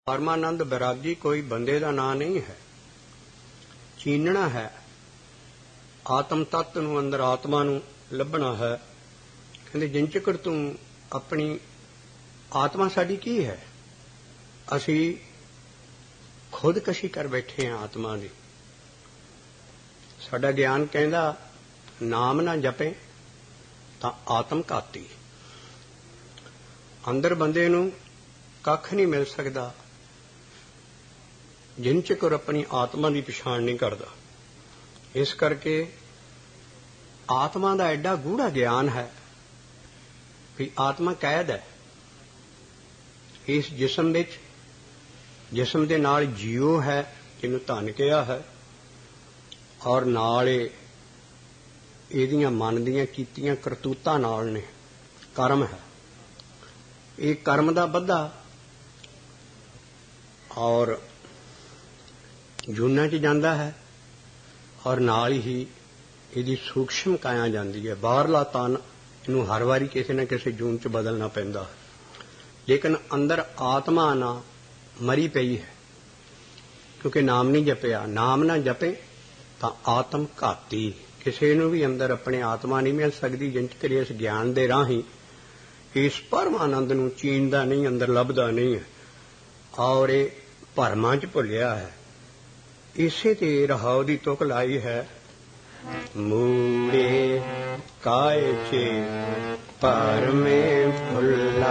परमानंद बैरागी कोई बंदे का नां नहीं है, चीनना है। आत्म तत्व नूं अंदर आत्मा नूं लभना है। कहंदे जिन चिकर तूं अपनी आत्मा साडी की है, असी खुदकशी कर बैठे हैं आत्मा दी। साडा ज्ञान कहंदा नाम ना जपे तां आत्म घाती। अंदर बंदे नूं कख नहीं मिल सकदा जिन चिकर अपनी आत्मा की पछाण नहीं करता। इस करके आत्मा का एडा गूढ़ा ज्ञान है कि आत्मा कैद है इस जिसम विच। जिसम दे नाल जीओ है जिन्हों धन किया है, और नाल इहदियां मन दियां कीतियां करतूतां नाल ने कर्म है। ये कर्म दा बद्धा और जूना च जांदा है, और नाल ही इहदी सूक्ष्म काया जांदी है। बाहरला तन इनू हर वारी किसी न किसी जून च बदलना पैंदा है, लेकिन अंदर आत्मा ना मरी पई है, क्योंकि नाम नहीं जपिया। नाम ना जपे तां आत्म घाती। किसी नूं भी अंदर अपने आत्मा नहीं मिल सकती जिन चिर इस ज्ञान दे राही इस परम आनंद नूं चीनदा नहीं, अंदर लभदा नहीं है, और ये भरमां च भुलिया है। इसे ते रहाव दी तुक लाई है, मूड़े काय चे परमे भुल्ला,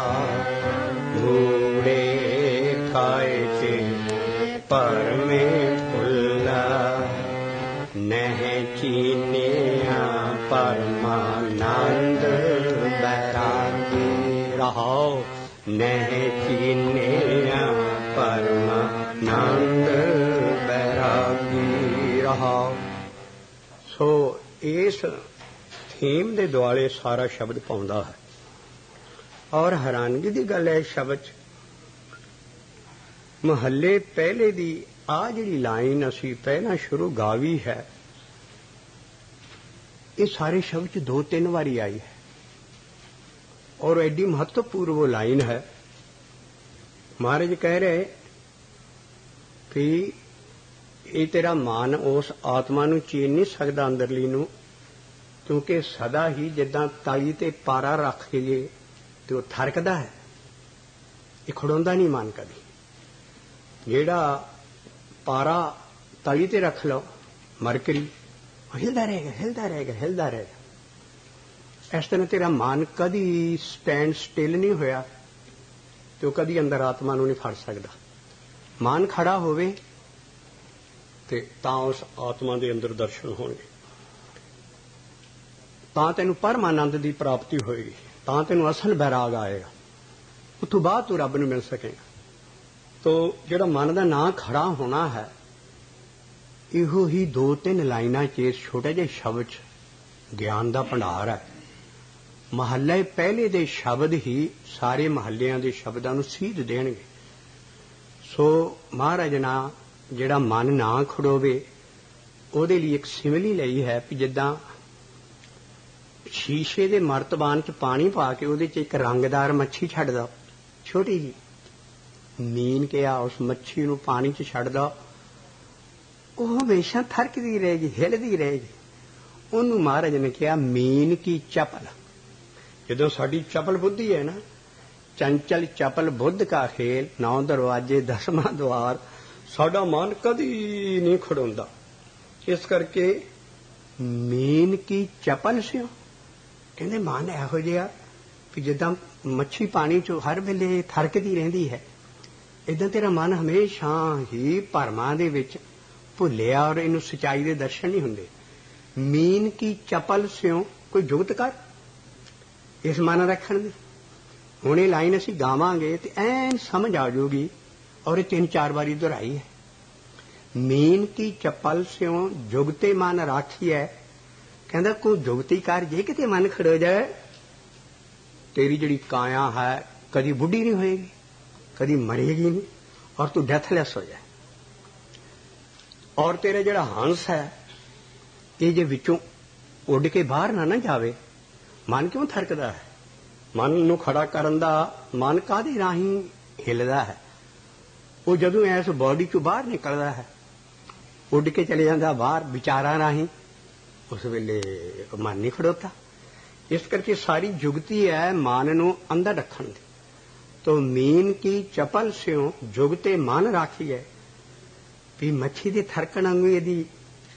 मूड़े काय चे परमे भुल्ला, नह चीनिया परमानंद बैरागी। रहाव नह चीनिया परमानंद बैरागी रहाव। सो इस थीम दे दुआले सारा शब्द पाउंदा है, और हैरानगी दी गल है शब्द महल्ले पहले दी आ जिहड़ी लाइन असी पहला शुरू गावी है, ये सारे शब्द च 2-3 बारी आई है, और एडी महत्वपूर्ण वो लाइन है। महाराज कह रहे कि ये तेरा मन उस आत्मा नूं चीन नहीं सकदा अंदरली नूं, क्योंकि सदा ही जिद्दां तली ते पारा रख के ते वो थरकदा है, ये खड़ोंदा नहीं मन कदी। जेड़ा पारा तली ते रख लो मरकरी, हिलदा रहेगा हिलदा रहेगा हिलदा रहेगा। इस तरह तेरा मन कदी स्टैंड स्टिल नहीं होया, तो कदी अंदर आत्मा नूं नहीं फड़ सकदा। मन खड़ा होवे ते तां उस आत्मा दे अंदर दर्शन होणगे, तां तैनूं परम आनंद दी प्राप्ति होएगी, तां तैनूं असल बैराग आएगा, उतों बाद तू रब नूं मिल सकेगा। तो जिहड़ा मन दा नां खड़ा होना है, इहो ही 2-3 लाइनां च इस छोटे ਜਿਹੇ शब्द च ज्ञान दा भंडार है। महल्ले पहले दे शब्द ही सारे महल्लियां दे शब्दां नूं सीध देणगे। सो महाराज ना जिहड़ा मन ना खड़ोवे ਉਹਦੇ ਲਈ एक सिमली लई है कि जिद्दां शीशे दे मर्तबान च पानी पा के ਉਹਦੇ च एक रंगदार मच्छी छड्ड दो, छोटी जी मीन किया, उस मच्छी नूं पानी च छड्ड दो, ਉਹ हमेशा थरकदी रहेगी हिलदी रहेगी। ਉਹਨੂੰ महाराज ने कहा मीन की चपल। जदों साडी चपल बुद्धि है ना, चंचल चपल बुद्ध का खेल, 9 दरवाजे 10वां द्वार, साडा मन कदी नहीं खड़ोंदा। इस करके मीन की चपल से कहंदे मन इहो जिहा कि जिद्दां मच्छी पानी चों हर वेले थरकदी रहिंदी है, इदां तेरा मन हमेशा ही भरमां दे विच भुलिया, और इनू सच्चाई दे दर्शन नहीं हुंदे। मीन की चपल स्यों कोई जुगत कर इस मन रखण दी। हुण ये लाइन असीं गावांगे ते ऐन समझ आ जाऊगी, और ये 3-4 बारी दोहराई है। मीन की चपल स्यों जुगते मन राखी है। कहंदा कोई जुगती कर, जे किते मन खड़ो जाए तेरी जिहड़ी काया है कदी बुढ़ी नहीं होएगी, कदी मरेगी नहीं, और तू डेथलेस हो जाए। और तेरा जिहड़ा हंस है ये जे विचों उड़ के बाहर ना जावे, मन क्यों थरकदा है? मन नूं खड़ा करन दा मन काहदे राहीं हिलदा है? ਉਹ ਜਦੋਂ ਇਸ ਬੋਡੀ ਚੋਂ ਬਾਹਰ ਨਿਕਲਦਾ ਹੈ, ਉੱਡ ਕੇ ਚਲੇ ਜਾਂਦਾ ਬਾਹਰ ਵਿਚਾਰਾਂ ਰਾਹੀਂ, ਉਸ ਵੇਲੇ ਮਨ ਨਹੀਂ ਖੜੋਤਾ। ਇਸ ਕਰਕੇ ਸਾਰੀ ਜੁਗਤੀ ਹੈ ਮਨ ਨੂੰ ਅੰਦਰ ਰੱਖਣ ਦੀ। ਤੋ ਮੀਨ ਕੀ ਚਪਲ ਸਿਓ ਜੁਗਤੇ ਮਨ ਰਾਖੀ ਹੈ, ਵੀ ਮੱਛੀ ਦੇ ਥਰਕਣ ਵਾਂਗੂ ਇਹਦੀ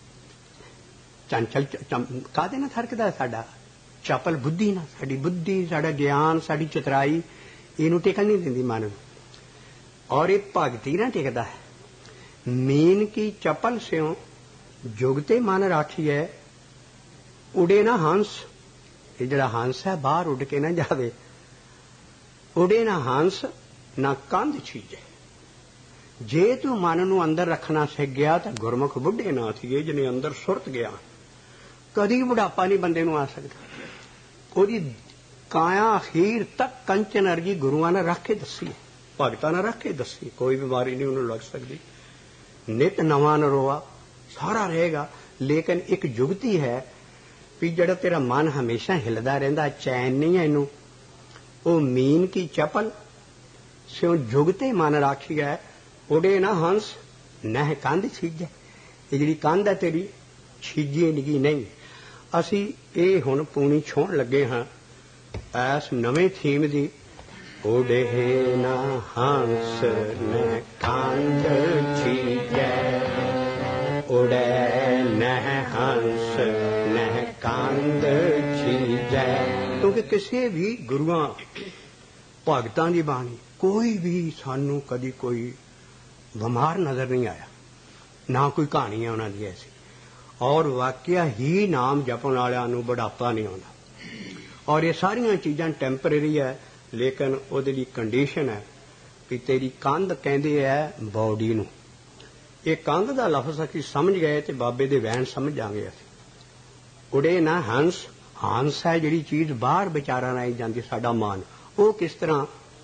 ਚੰਚਲ ਕਾਹਦੇ ਨਾਲ ਥਰਕਦਾ ਸਾਡਾ ਚਪਲ ਬੁੱਧੀ ਨਾਲ। ਸਾਡੀ ਬੁੱਧੀ, ਸਾਡਾ ਗਿਆਨ, ਸਾਡੀ ਚਤਰਾਈ ਇਹਨੂੰ ਟਿਕਣ ਨਹੀਂ ਦਿੰਦੀ ਮਨ ਨੂੰ, ਔਰ ਇਹ ਭਗਤੀ ਨਾਲ ਟਿਕਦਾ ਹੈ। ਮੀਨ ਕੀ ਚਪਲ ਸਿਓ ਜੁਗਤੇ ਮਨ ਰਾਖੀ ਹੈ, ਉਡੇ ਨਾ ਹੰਸ। ਇਹ ਜਿਹੜਾ ਹੰਸ ਹੈ ਬਾਹਰ ਉੱਡ ਕੇ ਨਾ ਜਾਵੇ। ਉਡੇ ਨਾ ਹੰਸ ਨਾ ਕੰਧ ਛੀਜੇ। ਜੇ ਤੂੰ ਮਨ ਨੂੰ ਅੰਦਰ ਰੱਖਣਾ ਸਿੱਖ ਗਿਆ ਤਾਂ ਗੁਰਮੁਖ ਬੁੱਢੇ ਨਾ ਥੀਏ, ਜਿਹਨੇ ਅੰਦਰ ਸੁਰਤ ਗਿਆ। ਕਦੀ ਬੁਢਾਪਾ ਨਹੀਂ ਬੰਦੇ ਨੂੰ ਆ ਸਕਦਾ। ਉਹਦੀ ਕਾਇਆ ਅਖੀਰ ਤੱਕ ਕੰਚਨ ਅਰਗੀ ਗੁਰੂਆਂ ਨੇ ਰੱਖ ਕੇ ਦੱਸੀ, ਭਗਤਾਂ ਨੇ ਰੱਖ ਕੇ ਦੱਸੀ। ਕੋਈ ਬਿਮਾਰੀ ਨਹੀਂ ਉਹਨੂੰ ਲੱਗ ਸਕਦੀ। ਨਿਤ ਨਵਾਂ ਨਰੋਆ ਸਾਰਾ ਰਹੇਗਾ। ਲੇਕਿਨ ਇੱਕ ਜੁਗਤੀ ਹੈ ਵੀ ਜਿਹੜਾ ਤੇਰਾ ਮਨ ਹਮੇਸ਼ਾ ਹਿਲਦਾ ਰਹਿੰਦਾ, ਚੈਨ ਨਹੀਂ ਹੈ ਇਹਨੂੰ। ਉਹ ਮੀਨ ਕੀ ਚਪਲ ਸਿਓ ਜੁਗਤੇ ਮਨ ਰਾਖੀ ਹੈ, ਉਡੇ ਨਾ ਹੰਸ ਨਹਿ ਕੰਧ ਛੀਜੇ। ਇਹ ਜਿਹੜੀ ਕੰਧ ਹੈ ਤੇਰੀ ਛੀਜੀ ਨਿਗੀ ਨਹੀਂ। ਅਸੀਂ ਇਹ ਹੁਣ ਪੂਣੀ ਛੋਹਣ ਲੱਗੇ ਹਾਂ ਇਸ ਨਵੇਂ ਥੀਮ ਦੀ। ਉਡੇ ਨਾ ਹੰਸ ਨਹਿ ਕੰਧ ਛੀਜੈ, ਉੜੇ ਨਹਿ ਹੰਸ ਨਹਿ ਕੰਧ ਛੀਜੈ। ਕਿਉਂਕਿ ਕਿਸੇ ਵੀ ਗੁਰੂਆਂ ਭਗਤਾਂ ਦੀ ਬਾਣੀ ਕੋਈ ਵੀ ਸਾਨੂੰ ਕਦੀ ਕੋਈ ਬਿਮਾਰ ਨਜ਼ਰ ਨਹੀਂ ਆਇਆ, ਨਾ ਕੋਈ ਕਹਾਣੀ ਹੈ ਉਹਨਾਂ ਦੀ ਐਸੀ। ਔਰ ਵਾਕਿਆ ਹੀ ਨਾਮ ਜਪਣ ਵਾਲਿਆਂ ਨੂੰ ਬੁਢਾਪਾ ਨਹੀਂ ਆਉਂਦਾ। ਔਰ ਇਹ ਸਾਰੀਆਂ ਚੀਜ਼ਾਂ ਟੈਂਪਰੇਰੀ ਹੈ, ਲੇਕਿਨ ਉਹਦੇ ਲਈ ਕੰਡੀਸ਼ਨ ਹੈ ਵੀ ਤੇਰੀ ਕੰਧ ਕਹਿੰਦੇ ਹੈ ਬੋਡੀ ਨੂੰ। ਇਹ ਕੰਧ ਦਾ ਲਫ਼ਜ਼ ਅਸੀਂ ਸਮਝ ਗਏ ਤੇ ਬਾਬੇ ਦੇ ਵੈਣ ਸਮਝ ਜਾਵਾਂਗੇ ਅਸੀਂ। ਉੜੇ ਨਾ ਹੰਸ, ਹੰਸ ਹੈ ਜਿਹੜੀ ਚੀਜ਼ ਬਾਹਰ ਵਿਚਾਰਾਂ ਨਾਲ ਜਾਂਦੀ, ਸਾਡਾ ਮਨ। ਉਹ ਕਿਸ ਤਰ੍ਹਾਂ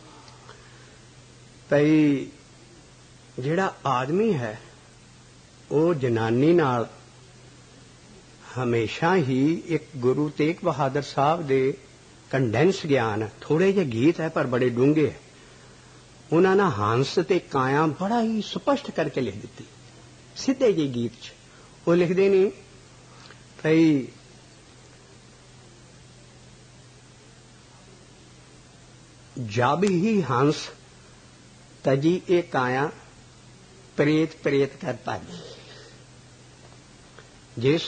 ਭਈ ਜਿਹੜਾ ਆਦਮੀ ਹੈ ਉਹ ਜਨਾਨੀ ਨਾਲ ਹਮੇਸ਼ਾ ਹੀ ਇੱਕ ਗੁਰੂ ਤੇਗ ਬਹਾਦਰ ਸਾਹਿਬ ਦੇ ਕੰਡੈਂਸ ਗਿਆਨ, ਥੋੜੇ ਜਿਹੇ ਗੀਤ ਹੈ ਪਰ ਬੜੇ ਡੂੰਘੇ ਹੈ। ਉਹਨਾਂ ਨੇ ਹੰਸ ਤੇ ਕਾਇਆ ਬੜਾ ਹੀ ਸਪਸ਼ਟ ਕਰਕੇ ਲਿਖ ਦਿੱਤੀ ਸਿੱਧੇ ਜਿਹੇ ਗੀਤ 'ਚ। ਉਹ ਲਿਖਦੇ ਨੇ ਭਈ ਜਬ ਹੀ ਹੰਸ ਤਜੀ ਇਹ ਕਾਇਆ ਪ੍ਰੇਤ ਪ੍ਰੇਤ ਕਰ ਭਾਜੀ। ਜਿਸ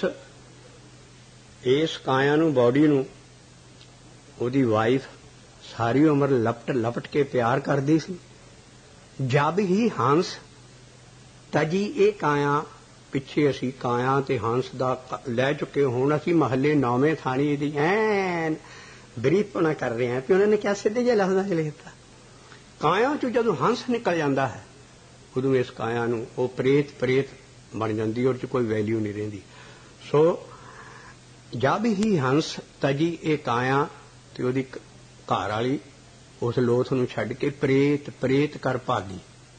ਇਸ ਕਾਇਆ ਨੂੰ, ਬੋਡੀ ਨੂੰ, ਉਹਦੀ ਵਾਈਫ ਸਾਰੀ ਉਮਰ ਲਪਟ ਲਪਟ ਕੇ ਪਿਆਰ ਕਰਦੀ ਸੀ। ਜਬ ਹੀ ਹੰਸ ਤਜੀ ਇਹ ਕਾਇਆ, ਪਿੱਛੇ ਅਸੀਂ ਕਾਇਆ ਤੇ ਹੰਸ ਦਾ ਲੈ ਚੁੱਕੇ। ਹੁਣ ਅਸੀਂ ਮਹੱਲੇ ਨੌਵੇਂ ਥਾਣੀ ਇਹਦੀ ਐਨ ਬਰੀਫਪਣਾ ਕਰ ਰਹੇ ਹਾਂ ਕਿ ਉਹਨਾਂ ਨੇ ਕਿਆ ਸਿੱਧੇ ਜਿਹੇ ਲਫ਼ਜ਼ਾਂ 'ਚ ਲਿਖਤਾ। ਕਾਇਆ 'ਚੋਂ ਜਦੋਂ ਹੰਸ ਨਿਕਲ ਜਾਂਦਾ ਹੈ ਉਦੋਂ ਇਸ ਕਾਇਆ ਨੂੰ ਉਹ ਪ੍ਰੇਤ ਪ੍ਰੇਤ ਬਣ ਜਾਂਦੀ, ਉਹਦੇ 'ਚ ਕੋਈ ਵੈਲਿਊ ਨਹੀਂ ਰਹਿੰਦੀ। ਸੋ ਜਬ ਹੀ ਹੰਸ ਤਜੀ ਇਹ ਕਾਇਆ, ਤੇ ਉਹਦੀ ਘਰ ਵਾਲੀ ਉਸ ਲੋਥ ਨੂੰ ਛੱਡ ਕੇ ਪ੍ਰੇਤ ਪ੍ਰੇਤ ਕਰ ਭਾਗੀ।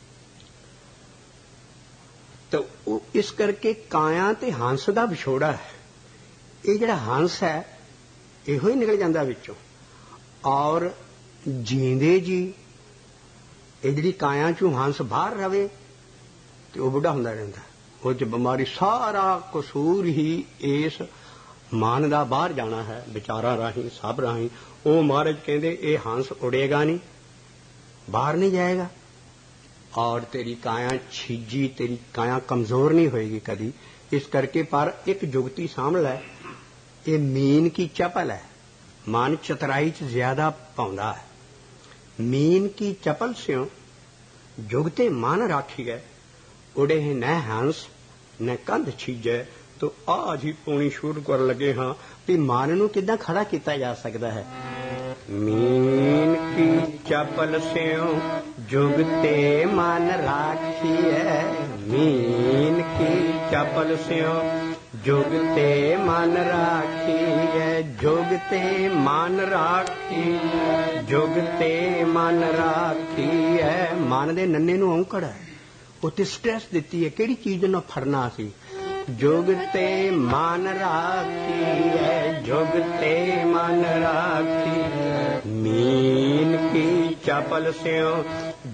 ਤਾਂ ਉਹ ਇਸ ਕਰਕੇ ਕਾਇਆ ਤੇ ਹੰਸ ਦਾ ਵਿਛੋੜਾ ਹੈ। ਇਹ ਜਿਹੜਾ ਹੰਸ ਹੈ ਇਹੋ ਹੀ ਨਿਕਲ ਜਾਂਦਾ ਵਿੱਚੋਂ। ਔਰ ਜੀਂਦੇ ਜੀ ਇਹ ਜਿਹੜੀ ਕਾਇਆ ਚੋਂ ਹੰਸ ਬਾਹਰ ਰਵੇ ਤੇ ਉਹ ਬੁੱਢਾ ਹੁੰਦਾ ਰਹਿੰਦਾ। ਉਹ 'ਚ ਬਿਮਾਰੀ, ਸਾਰਾ ਕਸੂਰ ਹੀ ਇਸ ਮਨ ਦਾ ਬਾਹਰ ਜਾਣਾ ਹੈ ਵਿਚਾਰਾਂ ਰਾਹੀਂ, ਸਭ ਰਾਹੀਂ। ਉਹ ਮਹਾਰਾਜ ਕਹਿੰਦੇ ਇਹ ਹੰਸ ਉੜੇਗਾ ਨਹੀਂ, ਬਾਹਰ ਨਹੀਂ ਜਾਏਗਾ। ਔਰ ਤੇਰੀ ਕਾਇਆ ਛੀਜੀ, ਤੇਰੀ ਕਾਇਆ ਕਮਜ਼ੋਰ ਨਹੀਂ ਹੋਏਗੀ ਕਦੀ। ਇਸ ਕਰਕੇ ਪਰ ਇੱਕ ਜੁਗਤੀ ਸਾਂਭ ਲੈ, ਇਹ ਮੀਨ ਕੀ ਚਪਲ ਹੈ। ਮਨ ਚਤਰਾਈ 'ਚ ਜ਼ਿਆਦਾ ਪਾਉਂਦਾ ਹੈ। ਮੀਨ ਕੀ ਚਪਲ ਸਿਓ ਜੁਗਤੇ ਮਨ ਰਾਖੀ ਹੈ, ਉੜੇ न हंस न कंध छीजे। तो आज ही पौनी शुरू कर लगे हाँ भी मन नूं किदां खड़ा किया जा सकता है। मीन की चपल स्यों जुगते मन राखी है, मीन की चपल स्यों जुगते मन राखी है, जुगते मन राखी, जुगते मन राखी है। मन दे नन्ने नूं औंकड़ है, उत्ते स्ट्रेस दिती है किहड़ी चीज नूं फड़ना सी। जुगते मन राखी है, जुगते मन राखी, मीन की चपल स्यों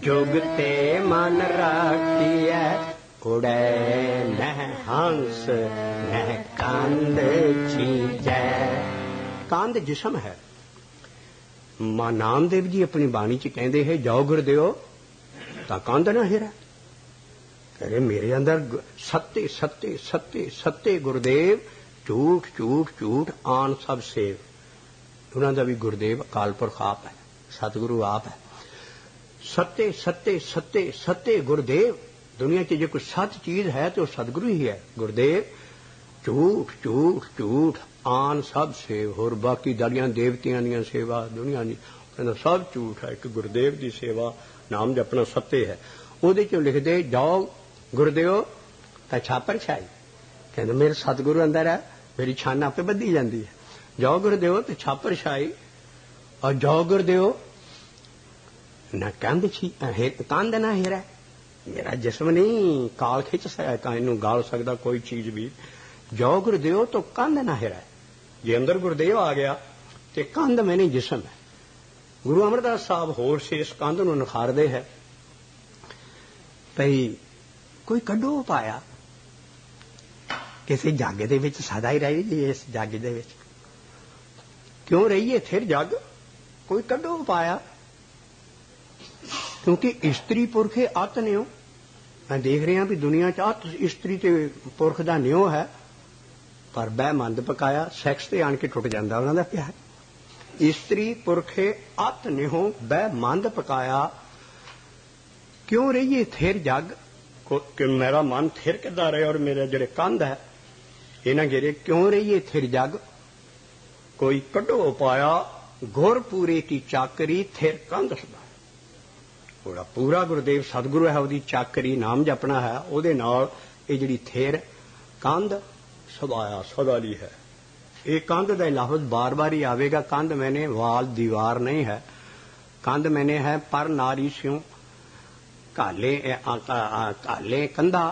जुगते मन राखिए उड़े नह हंस नह कंद छीजै। कंद जिस्म है। मां नामदेव जी अपनी बाणी च कहते हैं जाओ गुरदेव तां कंद ना हिरै। अरे मेरे अंदर सत्ते सत्ते सत्ते सत्ते गुरदेव झूठ झूठ झूठ आन सब सेव। उन्हों का भी गुरदेव अकाल पुरख आप है, सतगुरु आप है। सत्ते सत्ते सत्ते सत्ते गुरदेव। दुनिया की जो कोई सच चीज है तो सतगुरु ही है गुरदेव। झूठ झूठ झूठ आन सब सेव। होर बाकी दरिया देवतियां दी सेवा दुनिया की कहना सब झूठ है। एक गुरदेव की सेवा नाम जपना सत्ते है। ਉਹਦੇ ਚੋਂ ਲਿਖਦੇ ਜਾਓ ਗੁਰदेव ਤਾਂ ਛਾਪਰ ਛਾਈ। ਕਹਿੰਦੇ ਮੇਰੇ ਸਤਿਗੁਰੂ ਅੰਦਰ ਹੈ, ਮੇਰੀ ਛਾਨ ਆਪੇ ਵੱਧੀ ਜਾਂਦੀ ਹੈ। ਜਾਓ ਗੁਰदेव ਤੇ ਛਾਪਰ ਛਾਈ ਔਰ ਜਾਓ ਗੁਰदेव ਨਾ ਕੰਧ ਛੀ ਕੰਧ ਨਾ ਹੀਰਾ। ਮੇਰਾ ਜਿਸਮ ਨਹੀਂ ਕਾਲ ਖਿੱਚ ਤਾਂ ਇਹਨੂੰ ਗਾਲ ਸਕਦਾ ਕੋਈ ਚੀਜ਼ ਵੀ। ਜਾਓ ਗੁਰदेव ਤਾਂ ਕੰਧ ਨਾ ਹੀਰਾ। ਜੇ ਅੰਦਰ ਗੁਰदेव ਆ ਗਿਆ ਤੇ ਕੰਧ ਮੈਨੇ ਜਿਸਮ ਹੈ। ਗੁਰੂ ਅਮਰਦਾਸ ਸਾਹਿਬ ਹੋਰ ਸੇ ਇਸ ਕੰਧ ਨੂੰ ਨਿਖਾਰਦੇ ਹੈ ਭਈ ਕੋਈ ਕੱਢੋ ਪਾਇਆ ਕਿਸੇ ਜੱਗ ਦੇ ਵਿੱਚ ਸਦਾ ਹੀ ਰਹੀ ਜੀ। ਇਸ ਜੱਗ ਦੇ ਵਿੱਚ ਕਿਉਂ ਰਹੀਏ ਫਿਰ ਜੱਗ ਕੋਈ ਕੱਢੋ ਪਾਇਆ। क्योंकि स्त्री पुरखे अत न्यो। मैं देख रहा भी दुनिया च अत स्त्री ते पुरख दा न्यो है पर बह मंद पकाया सैक्स ते आन के टुट जाता उन्हों का प्यार। स्त्री पुरखे अत न्यो बह मंद पकाया। क्यों रहिए थिर जग कि मेरा मन थिर किदा रहे और मेरे जेड़े कंध है इन्हें घेरे। क्यों रहिए थिर जग कोई कड्डो पाया गुर पूरे की चाकरी थिर कंध सदा। ਉਹਦਾ ਪੂਰਾ ਗੁਰदेव ਸਤਿਗੁਰੂ ਹੈ ਉਹਦੀ ਚਾਕਰੀ ਨਾਮ ਜਪਣਾ ਹੈ। ਉਹਦੇ ਨਾਲ ਇਹ ਜਿਹੜੀ ਥੇਰ ਕੰਧ ਸਦਾਇਆ ਸਦਾ ਲਈ ਹੈ। ਇਹ ਕੰਧ ਦਾ ਲਫ਼ਜ਼ ਬਾਰ-ਬਾਰ ਹੀ ਆਵੇਗਾ। ਕੰਧ ਮੈਨੇ ਵਾਲ ਦੀਵਾਰ ਨਹੀਂ ਹੈ। ਕੰਧ ਮੈਨੇ ਹੈ ਪਰ ਨਾਰੀ ਸਿਉ ਕਾਲੇ ਕਾਲੇ ਕੰਧਾ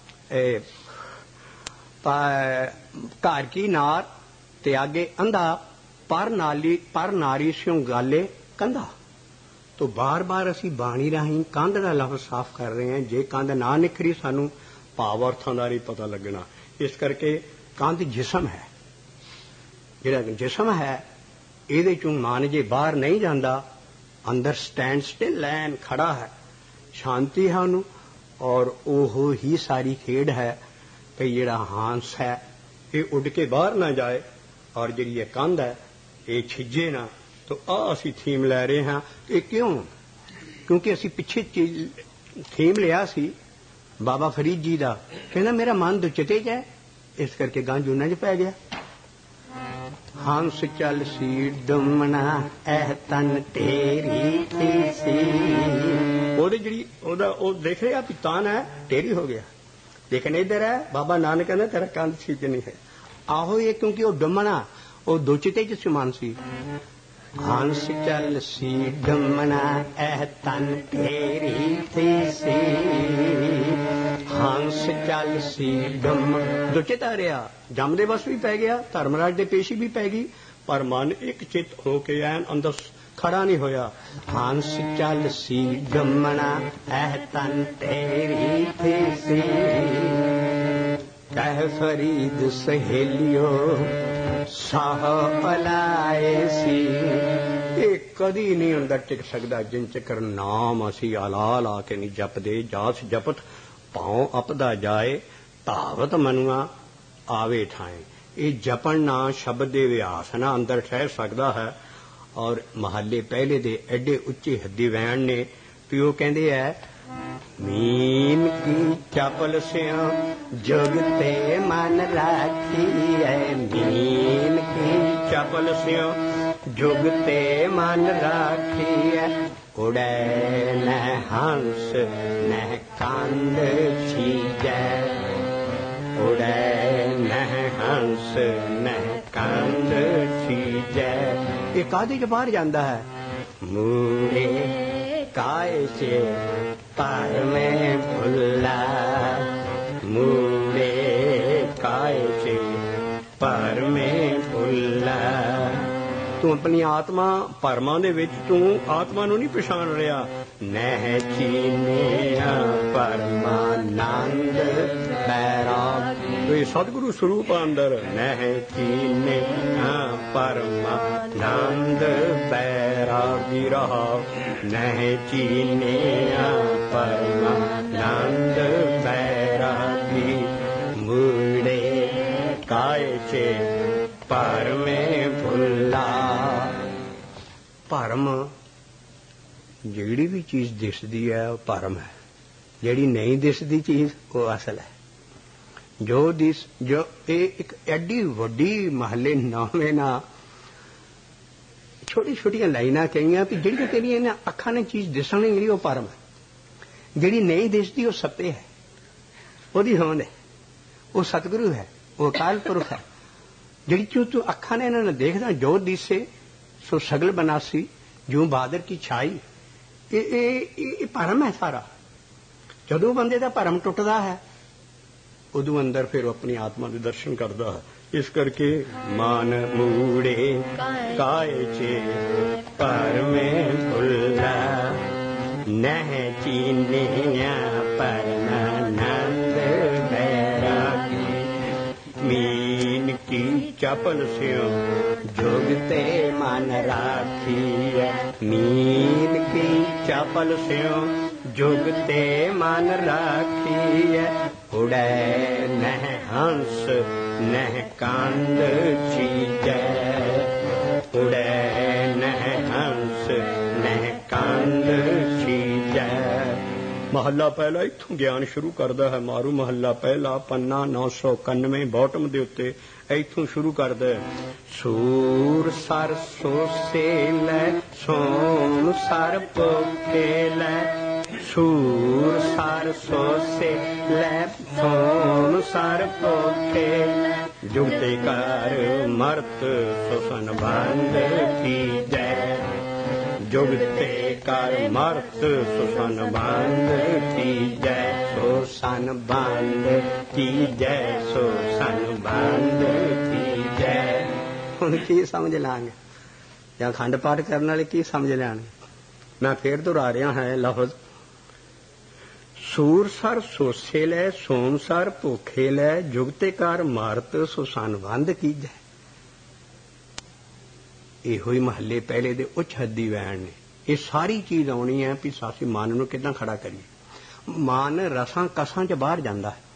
ਘਰ ਕੀ ਨਾਰ ਤੇ ਆਗੇ ਅੰਧਾ ਪਰ ਨਾਰੀ ਸਿਉ ਗਾਲੇ ਕੰਧਾ। तो बार बार असी बाणी राही कंध का लफ्ज साफ कर रहे हैं। जे कंध ना निखरी सानू भाव अर्थां दा नहीं पता लगना। इस करके कंध जिस्म है। जिहड़ा जिस्म है इहदे चों मन जे बाहर नहीं जाता अंदर स्टैंड स्टिल लैन खड़ा है शांति है उन्हों और ओहो ही सारी खेड है कि जिहड़ा हांस है ये उड़ के बाहर ना जाए और जिहड़ी ये कंध है ये छिजे ना। तो असी थीम लै रहे हाँ ये क्यों? क्योंकि असी पिछे थीम लिया सी बाबा फरीद जी का। कहना मेरा मन दुचते च है इस करके गां जूना च पै गया। हंस चल सी डुमना ऐ तन तेरी सी। ओदे जिहड़ी ओदा ओ देख रहे आप तान है टेरी हो गया लेकिन इधर है बाबा नानक कहना तेरा कंध सीजनी है। आहो ये क्योंकि वो डुमना वो दुचते च समान सी। हंस चल सी डुमना ऐ तन तेरी सी। हंस चल सी डुम दुचित आ रहा जमदे बस भी पै गया धर्मराज दे पेशी भी पै गई पर मन एक चित होके ऐन अंदर खड़ा नहीं होया। हंस चल सी डुमना ऐ तन तेरी सी। कह फरीद सहेलियो साह अलाए सी। ये कदी नहीं अंदर टिक सकता जिन चकर नाम असी आला ला के नहीं जपदे। जास जपत पाओ अपदा जाए धावत मनुआ आवे ठाए। ये जपन ना शब्द दे विहास ना अंदर ठहर सकता है। और महल्ले पहले दे एडे उच्चे हद्दी वैन ने पिओ कहते है मीन की चपल स्यों जुगते मन राखी है। मीन की चपल स्यों जुगते मन राखी है। उड़े न हंस न कंध छीजै। उड़े न हंस न कंध छीजै। ये कादे च बाहर जाता है मूड़े काय से पर में भुल्ला। मूड़े काय से पर में भुल्ला। तू ਆਪਣੀ ਆਤਮਾ ਭਰਮਾਂ ਦੇ ਵਿੱਚ ਤੂੰ ਆਤਮਾ ਨੂੰ ਨਹੀਂ ਪਛਾਣ ਰਿਹਾ। ਨਹਿ ਚੀਨਿਆ ਪਰਮਾਨੰਦ ਬੈਰਾਗ, ਇਹ ਸਤਿਗੁਰੂ ਸਰੂਪ ਅੰਦਰ। ਨਹਿ ਚੀਨਿਆ ਪਰਮਾਨੰਦ ਬੈਰਾਗੀ ਰਹਾ। ਨਹਿ ਚੀਨਿਆ ਪਰਮਾਨੰਦ ਬੈਰਾਗੀ, ਮੁੜੇ ਕਾਇ ਚੇ ਭਰਮੇ ਭੁੱਲਾ। ਭਰਮ, ਜਿਹੜੀ ਵੀ ਚੀਜ਼ ਦਿਸਦੀ ਹੈ ਉਹ ਭਰਮ ਹੈ, ਜਿਹੜੀ ਨਹੀਂ ਦਿਸਦੀ ਚੀਜ਼ ਉਹ ਅਸਲ ਹੈ। ਜੋ ਇਹ ਇੱਕ ਐਡੀ ਵੱਡੀ ਮਹੱਲੇ ਨਾਵੇਂ ਨਾ ਛੋਟੀ ਛੋਟੀਆਂ ਲਾਈਨਾਂ ਕਹੀਆਂ ਵੀ ਜਿਹੜੀਆਂ ਤੇਰੀਆਂ ਇਹਨਾਂ ਅੱਖਾਂ ਨੇ ਚੀਜ਼ ਦਿਸਣ ਨਹੀਂ ਉਹ ਭਰਮ ਹੈ, ਜਿਹੜੀ ਨਹੀਂ ਦਿਸਦੀ ਉਹ ਸੱਤੇ ਹੈ, ਉਹਦੀ ਹੋਂਦ ਹੈ, ਉਹ ਸਤਿਗੁਰੂ ਹੈ, ਉਹ ਅਕਾਲ ਪੁਰਖ ਹੈ। ਜਿਹੜੀ ਤੂੰ ਅੱਖਾਂ ਨੇ ਇਹਨਾਂ ਨੂੰ ਦੇਖਦਾ, ਜੋ ਦਿਸੇ ਸੋ ਸਗਲ ਬਨਾਸੀ, ਜੋ ਬਾਦਰ ਕੀ ਛਾਈ, ਇਹ ਭਰਮ ਹੈ ਸਾਰਾ। ਜਦੋਂ ਬੰਦੇ ਦਾ ਭਰਮ ਟੁੱਟਦਾ ਹੈ ਉਦੋਂ ਅੰਦਰ ਫਿਰ ਉਹ ਆਪਣੀ ਆਤਮਾ ਦੇ ਦਰਸ਼ਨ ਕਰਦਾ ਹੈ। ਇਸ ਕਰਕੇ ਮਨ ਮੂੜੇ ਕਾਇ ਚੇ ਭਰਮੇ ਭੁੱਲਾ। ਨਹਿ ਚੀਨਿਆ ਪਰਮਾਨੰਦ ਬੈਰਾਗੀ, ਮੀਨ ਕੀ ਚਪਲ ਸਿਓ ਜੁਗਤੇ ਮਨ ਰਾਖੀਐ। ਮੀਨ ਕੀ ਚਪਲ ਸਿਓ ਜੁਗਤੇ ਮਨ ਰਾਖੀਐ। ਉੜੈ ਨਹਿ ਹੰਸ ਨਹਿ ਕੰਦ ਚੀਜੈ। ਉੜੈ ਨਹਿ ਹੰਸ ਨਹਿ ਕੰਦ ਚੀਜੈ। ਮਹੱਲਾ ਪਹਿਲਾ ਇੱਥੋਂ ਗਿਆਨ ਸ਼ੁਰੂ ਕਰਦਾ ਹੈ। ਮਾਰੂ ਮਹੱਲਾ ਪਹਿਲਾ, ਪੰਨਾ 991 ਬਾਟਮ ਦੇ ਉੱਤੇ ਇੱਥੋਂ ਸ਼ੁਰੂ ਕਰਦਾ। ਸੂਰ ਸਰ ਸੋਸੇ ਲੈ ਸੋਮ ਸਰ ਪੋਖੇ ਲੈ। ਸੂਰ ਸਰ ਸੋਸੇ ਲੈ ਸੋਮ ਸਰ ਪੋਖੇ। ਜੁਗਤੇ ਕਰ ਮਰਤ ਸੋ ਸੰਬੰਧ ਕੀਜੈ। ਜੁਗਤੇ ਕਰ ਮਰਤ ਸੋ ਸੰਬੰਧ ਕੀਜੈ। ਸੋ ਸੰਬੰਧ ਕੀਜੈ, ਸੋ ਸੰਬੰਧ ਕੀਜੈ। ਹੁਣ ਕੀ ਸਮਝ ਲਾਂਗੇ, ਜਾਂ ਅਖੰਡ ਪਾਠ ਕਰਨ ਵਾਲੇ ਕੀ ਸਮਝ ਲੈਣਗੇ? ਮੈਂ ਫੇਰ ਦੁਹਰਾ ਰਿਹਾ ਹਾਂ ਲਫ਼ਜ਼। ਸੂਰ ਸਰ ਸੋਸੇ ਲੈ ਸੋਮ ਸਰ ਭੁੱਖੇ ਲੈ। ਜੁਗਤੇ ਕਰ ਮਾਰਤ ਸੋ ਸੰਬੰਧ ਕੀਜੈ। ਇਹੋ ਹੀ ਮਹੱਲੇ ਪਹਿਲੇ ਦੇ ਉੱਚ ਹੱਦੀ ਵੈਣ ਨੇ। ਇਹ ਸਾਰੀ ਚੀਜ਼ ਆਉਣੀ ਹੈ ਵੀ ਸਾਸੀ ਮਨ ਨੂੰ ਕਿੱਦਾਂ ਖੜਾ ਕਰੀਏ। ਮਨ ਰਸਾਂ ਕਸਾਂ ਚ ਬਾਹਰ ਜਾਂਦਾ ਹੈ।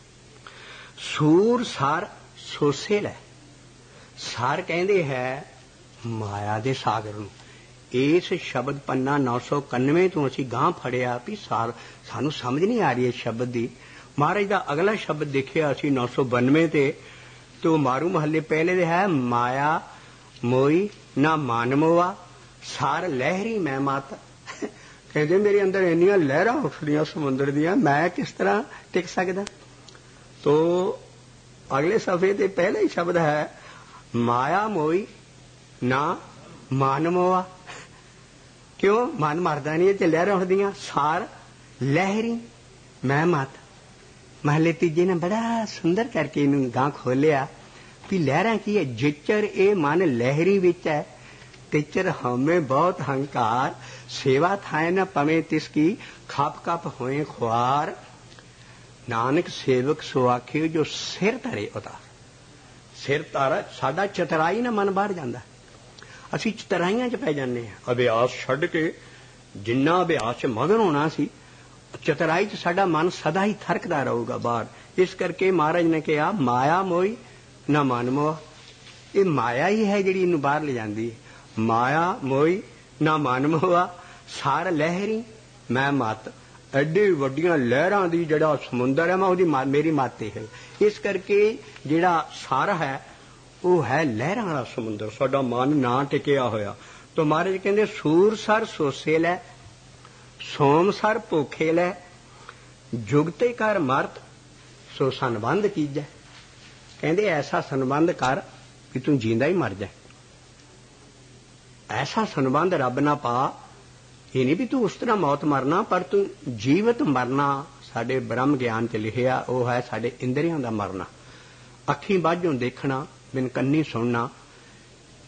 ਸੂਰ ਸਰ ਸੋਸੇ ਲੈ, ਸਰ ਕਹਿੰਦੇ ਹੈ ਮਾਇਆ ਦੇ ਸਾਗਰ ਨੂੰ। ਇਸ ਸ਼ਬਦ ਪੰਨਾ 991 ਤੋਂ ਅਸੀਂ ਗਾਂਹ ਫੜਿਆ ਵੀ ਸਾਨੂੰ ਸਮਝ ਨਹੀਂ ਆ ਰਹੀ ਇਸ ਸ਼ਬਦ ਦੀ। ਮਹਾਰਾਜ ਦਾ ਅਗਲਾ ਸ਼ਬਦ ਦੇਖਿਆ ਅਸੀਂ 992 ਤੇ ਉਹ ਮਾਰੂ ਮਹੱਲੇ ਪਹਿਲੇ ਦੇ ਹੈ। ਮਾਇਆ ਮੋਈ ਨਾ ਮਨ ਮੋਆ, ਸਾਰ ਲਹਿਰੀ ਮੈਂ ਮਤ। ਕਹਿੰਦੇ ਮੇਰੇ ਅੰਦਰ ਇੰਨੀਆਂ ਲਹਿਰਾਂ ਉੱਠਦੀਆਂ ਸਮੁੰਦਰ ਦੀਆਂ, ਮੈਂ ਕਿਸ ਤਰ੍ਹਾਂ ਟਿਕ ਸਕਦਾ। ਤੋ ਅਗਲੇ ਸਫ਼ੇ ਤੇ ਪਹਿਲਾ ਹੀ ਸ਼ਬਦ ਹੈ ਮਾਇਆ ਮੋਈ ਨਾ ਮਨ ਮੋਆ। ਕਿਉਂ? ਮਨ ਮਰਦਾ ਨਹੀਂ ਤੇ ਲਹਿਰਾਂ ਉੱਠਦੀਆਂ। ਸਾਰ ਲਹਿਰੀ ਮੈਂ ਮਤ। ਮਹੱਲੇ ਤੀਜੇ ਨੇ ਬੜਾ ਸੁੰਦਰ ਕਰਕੇ ਇਹਨੂੰ ਗਾਂ ਖੋਲਿਆ ਵੀ ਲਹਿਰਾਂ ਕੀ ਹੈ। ਜਿਚਰ ਇਹ ਮਨ ਲਹਿਰੀ ਵਿੱਚ ਹੈ, ਤਿਚਰ ਹਉਮੈ ਬਹੁਤ ਹੰਕਾਰ। ਸੇਵਾ ਥਾਏ ਨਾ ਪਵੇਂ ਤਿਸ ਕੀ, ਖਪ ਖਪ ਹੋਏ ਖੁਆਰ। ਨਾਨਕ ਸੇਵਕ ਸੋ ਆਖਿਓ ਜੋ ਸਿਰ ਧਰੇ ਉਤਾਰ। ਸਿਰ ਧਾਰਾ ਸਾਡਾ ਚਤਰਾਈ ਨਾ ਮਨ ਬਾਹਰ ਜਾਂਦਾ। ਅਸੀਂ ਚਤਰਾਈਆਂ ਚ ਪੈ ਜਾਂਦੇ ਹਾਂ। ਅਭਿਆਸ ਛੱਡ ਕੇ ਜਿੰਨਾ ਅਭਿਆਸ ਚ ਮਗਨ ਹੋਣਾ ਸੀ, ਚਤਰਾਈ ਚ ਸਾਡਾ ਮਨ ਸਦਾ ਹੀ ਥਰਕਦਾ ਰਹੂਗਾ ਬਾਹਰ। ਇਸ ਕਰਕੇ ਮਹਾਰਾਜ ਨੇ ਕਿਹਾ ਮਾਇਆ ਮੋਈ ਨਾ ਮਨ ਮੋਹ। ਇਹ ਮਾਇਆ ਹੀ ਹੈ ਜਿਹੜੀ ਇਹਨੂੰ ਬਾਹਰ ਲੈ ਜਾਂਦੀ ਹੈ। ਮਾਇਆ ਮੋਈ ਨਾ ਮਨ ਮੋਹਾ, ਸਾਰ ਲਹਿਰੀ ਮੈਂ ਮਤ। ਐਡੀ ਵੱਡੀਆਂ ਲਹਿਰਾਂ ਦੀ ਜਿਹੜਾ ਸਮੁੰਦਰ ਹੈ, ਮੈਂ ਉਹਦੀ ਮੇਰੀ ਮੱਤ ਹੈ। ਇਸ ਕਰਕੇ ਜਿਹੜਾ ਸਾਰ ਹੈ ਉਹ ਹੈ ਲਹਿਰਾਂ ਵਾਲਾ ਸਮੁੰਦਰ। ਸਾਡਾ ਮਨ ਨਾ ਟਿਕਿਆ ਹੋਇਆ। ਤਾਂ ਮਹਾਰਾਜ ਕਹਿੰਦੇ ਸੂਰ ਸਰ ਸੋਸੇ ਲੈ ਸੋਮ ਸਰ ਭੁੱਖੇ ਲੈ। ਜੁਗਤੇ ਕਰ ਮਰਤ ਸੋ ਸੰਬੰਧ ਕੀਜੈ। ਕਹਿੰਦੇ ਐਸਾ ਸੰਬੰਧ ਕਰ ਕਿ ਤੂੰ ਜਿੰਦਾ ਹੀ ਮਰ ਜਾ। ਐਸਾ ਸੰਬੰਧ ਰੱਬ ਨਾ ਪਾ। ਇਹ ਨਹੀਂ ਵੀ ਤੂੰ ਉਸ ਤਰ੍ਹਾਂ ਮੌਤ ਮਰਨਾ, ਪਰ ਤੂੰ ਜੀਵਤ ਮਰਨਾ। ਸਾਡੇ ਬ੍ਰਹਮ ਗਿਆਨ ਚ ਲਿਖਿਆ ਉਹ ਹੈ ਸਾਡੇ ਇੰਦਰੀਆਂ ਦਾ ਮਰਨਾ। ਅੱਖੀਂ ਬਾਝੋਂ ਦੇਖਣਾ, ਬਿਨ ਕੰਨੀ ਸੁਣਨਾ,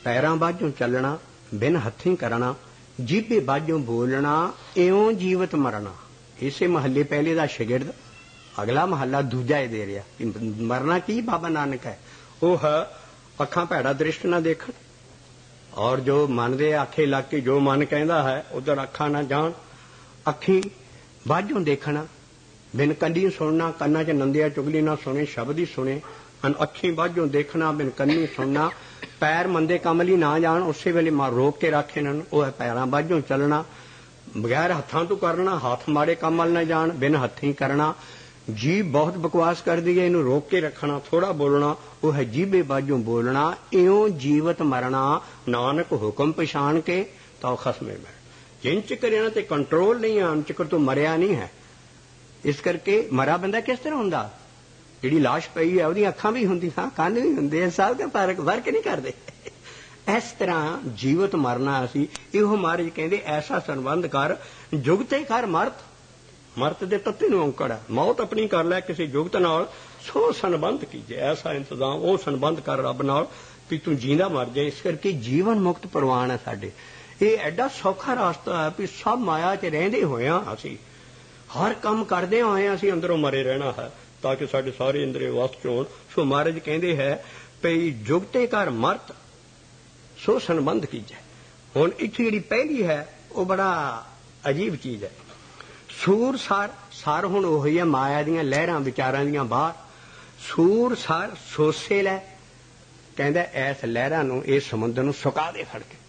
पैरां बाझों चलना, बिन हथीं करना, जीभे बाझों बोलना, इउं जीवत मरना। इसे महल्ले पहले का शिगिरद अगला महला दूजा ही दे रहा। मरना की बाबा नानक है, वो है अखां भैड़ा दृष्ट ना देखन, और जो मन दे आखे लग के जो मन कहता है उधर अखां ना जान। अखी बाझों देखना, बिन कंडी सुनना, कन्ना च नंदिया चुगली ना सुने, शब्द ही सुने। अखी बाझों देखना, बिन कन्नी सुनना। पैर मंदे कम लई ना जान, उसे वेले मां रोक के रखे न, वह है पैरां बाझों चलना। बगैर हत्थां तो करना, हाथ माड़े काम वाल ना जान, बिन हथीं करना। जीभ बहुत बकवास कर दी है, इनू रोक के रखना, थोड़ा बोलना, वह है जीभे बाझों बोलना, इउं जीवत मरना। नानक हुक्म पछाण के तो खसमे में। जिन चिकर इन्हां ते कंट्रोल नहीं है, उन चिकर तो मरिया नहीं है। इस करके मरा बंदा किस तरह हुंदा, जिहड़ी लाश पई है उहदी अखां भी हुंदियां, कंन भी हुंदे, सब का फर्क नहीं करदे। इस तरह जीवत मरना असी इहो महाराज कहंदे ऐसा संबंध कर, जुगते कर मरत। मरत दे तत्ते नूं औंकड़ है, मौत अपनी कर लै किसी जुगत नाल, सो संबंध कीजे ऐसा इंतजाम, वो संबंध कर रब नाल भी तू जींदा मर जाए। इस करके जीवन मुक्त प्रवान है साडे। ये एडा सौखा रास्ता है भी सब माया च रहिंदे होया असी हर काम करदे होए असी अंदरों मरे रहना है, ताकि साडे सारे इंद्रिय वस च होण। सो महाराज कहंदे है भई जुगते कर मरत सो संबंध कीजे। हुण इत्थे जिहड़ी पहली है वो बड़ा अजीब चीज है। सूर सार, सार हुण ओही है माया दीयां लहरां विचारां दीयां बाहर। सूर सार सोसे लै, कहंदा ऐस लहरां नूं इस समुंदर नूं सुका दे फड़ के।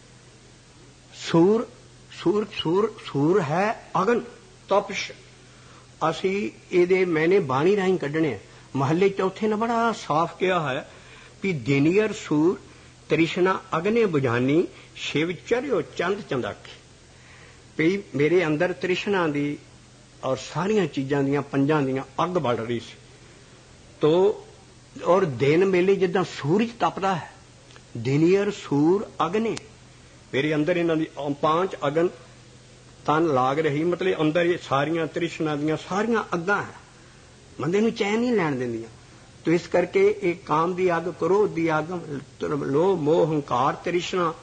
सूर सूर सूर सूर है अगन तपश। असी इहदे मैंने बाणी राहीं कढने। महल्ले चौथे ने बड़ा साफ किया है कि दिनियर सूर तृष्णा अग्नि बुझानी, शिव चढ़ियो चंद चंदाकी। भी मेरे अंदर तृष्णा दी और सारिया चीजां दियां पंजां दियां अग बढ़ रही सी। तो और दिन मेले जिद्दां सूरज तपदा है, दिनियर सूर अग्नि, मेरे अंदर इन्हां दी पांच अगन तन लाग रही। मतलब अंदर ये सारिया तृष्णा दियां सारिया अग्गां है, बंदे नूं चैन नहीं लैण दिंदियां। तो इस करके एक काम दी अग, क्रोध दी अग, लोभ मोह हंकार तृष्णा,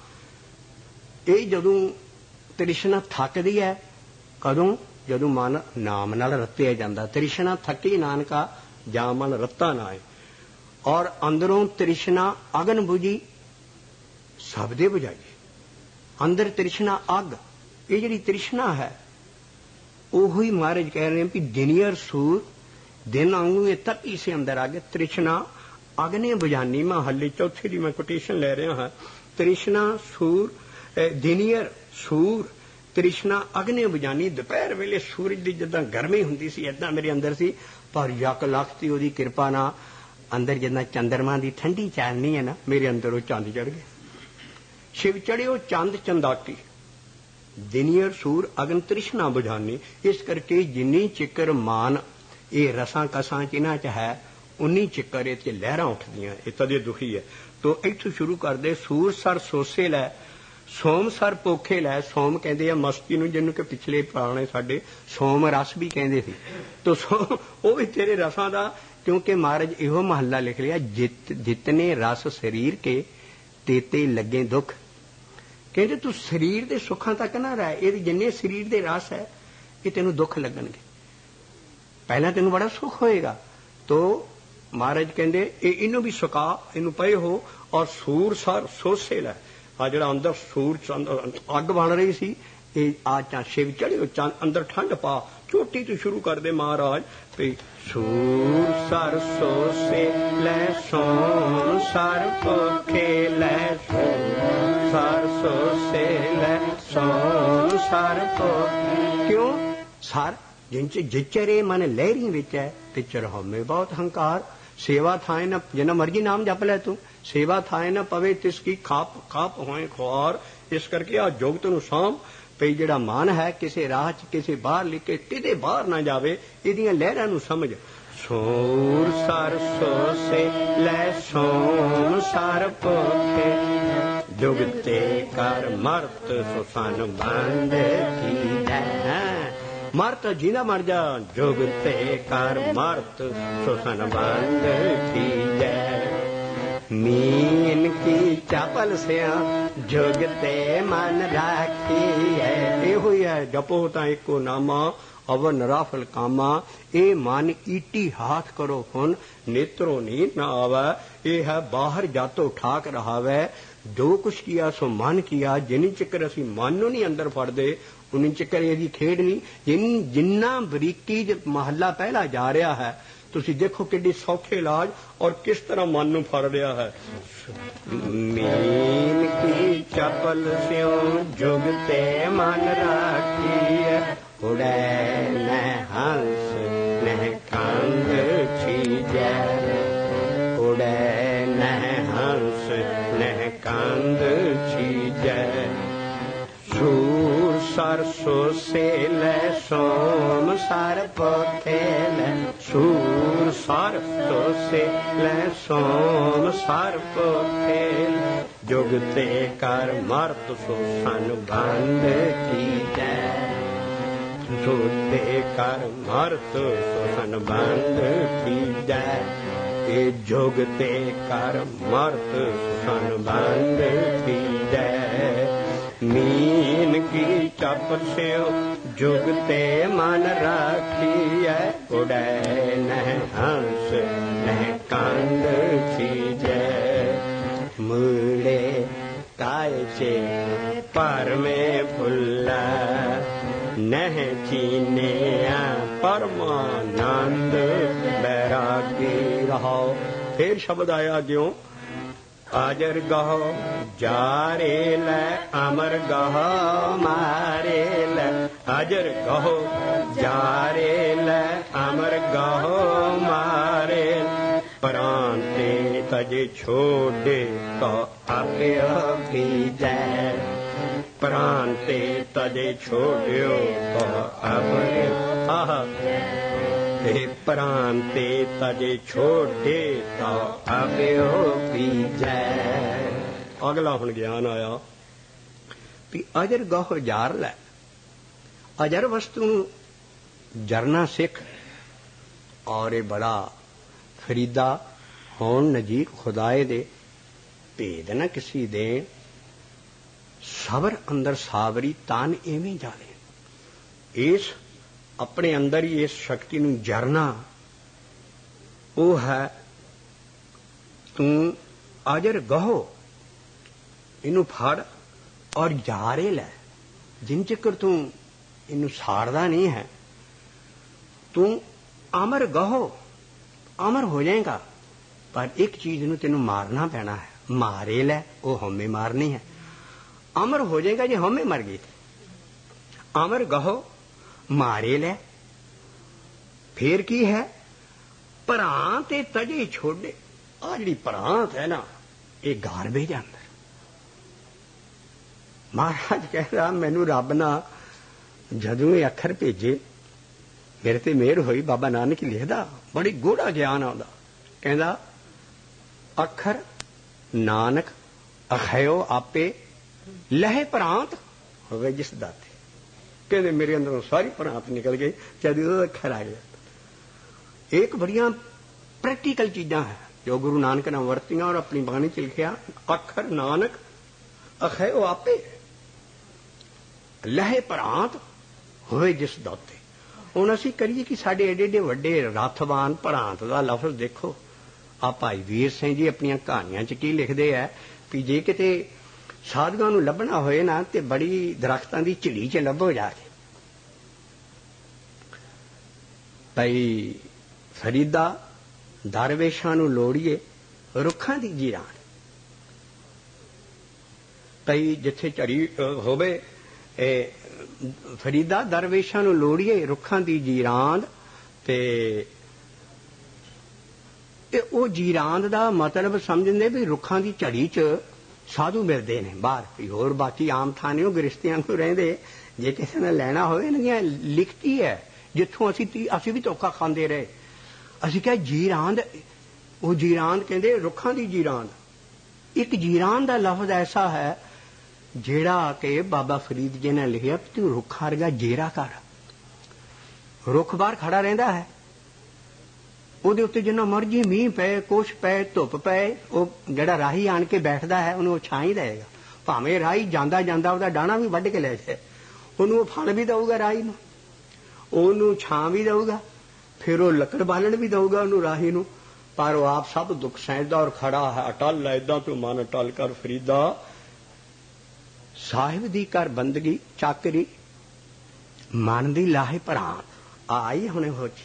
ये जदों तृष्णा थकदी है कदों, जदों मन नाम नाल रत्तिया जांदा। तृष्णा थकी नानका जां मन रत्ता ना है। और अंदरों तृष्णा अगन बुझी सब दे बुझाई। अंदर तृष्णा अग, ये जिहड़ी तृष्णा है ओही महाराज कह रहे हैं कि दिनियर सूर, दिन आंगू ये तपी से अंदर आ गए। तृष्णा अग्नि बुझानी, मैं हल्ले चौथे की मैं कोटेशन ले रहा हाँ। तृष्णा सूर, दिनियर सूर तृष्णा अग्नि बुझानी। दोपहर वेले सूरज की जिदा गर्मी हुंदी सी इदां मेरे अंदर सी, पर यक लख दी ओहदी कृपा ना अंदर जिदा चंद्रमा की ठंडी चाननी है ना, मेरे अंदर वो चंद चढ़ गए। शिव चढ़ियो चंद चंदाकी, दिनियर सूर अग्नि तृष्णा बुझानी। इस करके जिन्नी चिकर मान ये रसां कसां च इन्हां च है, उन्नी चिकर इह च लहरां उठदियां, इह तदे दुखी है। तो इत्थों शुरू करदे, सूर सर सोसे लै, सोम सर पोखे लै। सोम कहंदे आ मस्ती नूं, जिन्नू कि पिछले पुराणे साडे सोम रस भी कहंदे सी। तो सोम वो भी तेरे रसां दा, क्योंकि महाराज इहो महला लिख लिया, जितने रस शरीर के तेते लगे दुख। कहते तू शरीर के सुखां तक ना रह, ये जिन्ने शरीर के रस है ये तेनों दुख लगणगे। पहला तेनों बड़ा सुख होएगा। तो महाराज कहंदे इनू भी सुका, इनू पए हो। और सूर सर सोसे लै, आ जिहड़ा अंदर सूर अग बन रही सी, आ शिव चढ़ियो चंद, अंदर ठंड पा। चोटी तो शुरू कर दे महाराज भी, सूर सर सोसे लै, सोम सर पोखे लै, सर सोसे लै, सोम सर पोखे। क्यों सर जिनच जिचरे मन लहरी विच है, तिचर हमें बहुत हंकार। सेवा थाए न, जिन्ना मर्जी नाम जप लै तू, सेवा थाए न पवे तिसकी खाप खाप होए खुआर। इस करके आ जुगत नूं साम भई जिहड़ा मन है किसी राह च किसी बाहर लिखे किते बाहर ना जावे, इहदियां लहरां नूं समझ। सूर सर सोसे लै, सोम सर पोखे, जुगते कर मरत सुसन बंद कीजै। मरत जिंदा मर जा, जुगते कर मरत सुसन बंद कीजै। मीन की चपल सिया जुगते मन राखी है। ਇਹੋ ਹੀ ਹੈ, ਜਪੋ ਤਾਂ ਇੱਕੋ ਨਾਮਾ ਅਵਨ ਰਾਫਲ ਕਾਮਾ। ਇਹ ਮਨ ਈਟੀ ਹਾਥ ਕਰੋ ਹੁਣ ਨੇਤਰੋ ਨੀਂਦ ਨਾ ਆਵੇ। ਇਹ ਹੈ ਬਾਹਰ ਜਾਤੋ ਠਾਕ ਰਹਾਵੇ। ਜੋ ਕੁਛ ਕੀਆ ਸੋ ਮਨ ਕੀਆ। ਜਿੰਨੀ ਚੱਕਰ ਅਸੀਂ ਮਨ ਨੂੰ ਨਹੀਂ ਅੰਦਰ ਫੜਦੇ ਉਨੀ ਚੱਕਰ ਇਹਦੀ ਖੇਡ ਨਹੀਂ। ਜਿੰਨਾ ਬਰੀਕੀ ਮਹੱਲਾ ਪਹਿਲਾ ਜਾ ਰਿਹਾ ਹੈ, ਤੁਸੀਂ ਦੇਖੋ ਕਿੱਡੀ ਸੌਖੇ ਇਲਾਜ ਔਰ ਕਿਸ ਤਰ੍ਹਾਂ ਮਨ ਨੂੰ ਫੜ ਰਿਹਾ ਹੈ। ਮੀਨ ਕੀ ਚਪਲ ਸਿਉ ਜੁਗਤੇ ਮਨ ਰਾਖੀਐ। ਉੜੈ ਨਹਿ ਹੰਸ ਨਹਿ ਕੰਗ ਛੀਜੈ। ਉੜੈ ਨਹਿ ਹੰਸ ਨਹਿ ਕੰਗ ਛੀਜੈ। ਸੂਰ ਸਰਸੋ ਸੇਲੈ ਸੋਮ ਸਰ ਪੋਥੇਲੈ। ਸੂਰ ਸਰਸੋ ਸੇਲੈ ਸੋਮ ਸਰ ਪੋਥੇਲੈ। ਜੁਗਤੇ ਕਰ ਮਰਤ ਸੋ ਸਨ ਬੰਦ ਕੀਜੈ। ਜੁਗਤੇ ਕਰ ਮਰਤ ਸੋ ਸਨ ਬੰਦ ਕੀਜੈ। ਇਹ ਜੁਗਤੇ ਕਰ ਮਰਤ ਸੋ ਸਨ ਬੰਦ ਕੀਜੈ। मीन की चप स्यो जुगते मन राखीऐ। उड़ै नह हंस नह कंद छीजै। मुड़े कायचे पर में फुल्ला नह चीनिया परमानंद बैरागी रहो। फिर शब्द आया क्यों? अजर गहो जारे लै अमर गहो मारे लै। अजर गहो जारे लै अमर गहो मारे। प्रांते तजे छोड़े तो आपे बीजै। प्रांते तजे छोड़ो तो अपने आह। प्रांते तजे छोड़े तो आव्यो बीजै। अगला हुण ज्ञान आया भी अजर गहो जार लै। अजर वस्तु जरना सिख और ये बड़ा फरीदा होन नजीक खुदाए दे भेद न किसी दे। सबर अंदर सावरी तान एवें जाने। इस अपने अंदर ही इस शक्ति नूं जरना वो है तू अजर गहो इनू फड़ और जारे लै। जिन चिकर तू इनू साड़दा नहीं है तू अमर गहो अमर हो जाएगा। पर एक चीज नू तेनू मारना पैना है। मारे लै वो हमें मारनी है। अमर हो जाएगा जे हमें मर गए। अमर गहो मारे लै। फिर की है? प्रांत तजे छोड़े। आ जी प्रांत है ना ये गारबेज अंदर। महाराज कह रहा मैनू रब ना जदों ये अखर भेजे मेरे ते मेहर हुई। बाबा नानक लिखदा बड़ी गूढ़ा ज्ञान आउंदा। कहंदा अखर नानक अखयो आपे लहे प्रांत होवे जिस दाते। कहते मेरे अंदरों सारी प्रांत निकल गई जब अखर आ गया। एक बढ़िया प्रैक्टिकल चीजा है जो गुरु नानक ने वरतियां और अपनी बाणी च लिखिया। अखर नानक अखयो आपे लहे प्रांत होवे जिस दाते। हुण असीं करिए कि साडे एडे एडे वड्डे रथवान प्रांत दा लफ्ज देखो। आ भाई वीर सिंह जी अपनी कहानियां च की लिखदे है कि जे किते साधुआं नूं लभना होए ना ते बड़ी दरख्तां दी झिड़ी च लभो जाके। भाई फरीदा दरवेशां नूं लोड़ीए रुखां दी जीरान। भाई जिथे झड़ी होवे फरीदा दरवेशां नूं लोड़ीए रुखां दी जीरांद। ते ओ जीरांद दा मतलब समझदे भी रुखां दी झड़ी च साधु मिलते हैं बाहर। होर बाकी आम थाने गृहस्तियां को रेंदे जे किसी ने लैना हो लिखती है जिथों असी भी धोखा खाते रहे। असी क्या जीरांद वो जीरांद कहते रुखां दी जीरांद। एक जीरांद का लफ्ज ऐसा है जेड़ा कि बाबा फरीद जी ने लिखा तू रुखा वर्गा जेरा कर। रुख बाहर खड़ा रहिंदा है ਉਹਦੇ ਉੱਤੇ ਜਿੰਨਾ ਮਰਜੀ ਮੀਂਹ ਪਏ, ਕੁਛ ਪਏ, ਧੁੱਪ ਪਏ, ਉਹ ਜਿਹੜਾ ਰਾਹੀ ਆਣ ਕੇ ਬੈਠਦਾ ਹੈ ਉਹਨੂੰ ਉਹ ਛਾਂ ਹੀ ਦੇਗਾ। ਭਾਵੇਂ ਰਾਹੀ ਜਾਂਦਾ ਜਾਂਦਾ ਉਹਦਾ ਡਾਣਾ ਵੀ ਵੱਢ ਕੇ ਲੈ ਜਾਏ, ਉਹਨੂੰ ਉਹ ਫਲ ਵੀ ਦਊਗਾ, ਰਾਹੀ ਨੂੰ ਉਹਨੂੰ ਛਾਂ ਵੀ ਦਊਗਾ, ਫਿਰ ਉਹ ਲੱਕੜ ਬਾਲਣ ਵੀ ਦਊਗਾ ਉਹਨੂੰ, ਰਾਹੀ ਨੂੰ। ਪਰ ਉਹ ਆਪ ਸਭ ਦੁੱਖ ਸਹਿੰਦਾ ਔਰ ਖੜਾ ਹੈ ਅਟਲ। ਏਦਾਂ ਤੂੰ ਮਨ ਅਟਲ ਕਰ ਫਰੀਦਾ, ਸਾਹਿਬ ਦੀ ਕਰ ਬੰਦਗੀ ਚਾਕਰੀ, ਮਨ ਦੀ ਲਾਹੇ ਭਰਾਂਤ। ਆਈ ਹੁਣੇ ਹੋ ਜੀ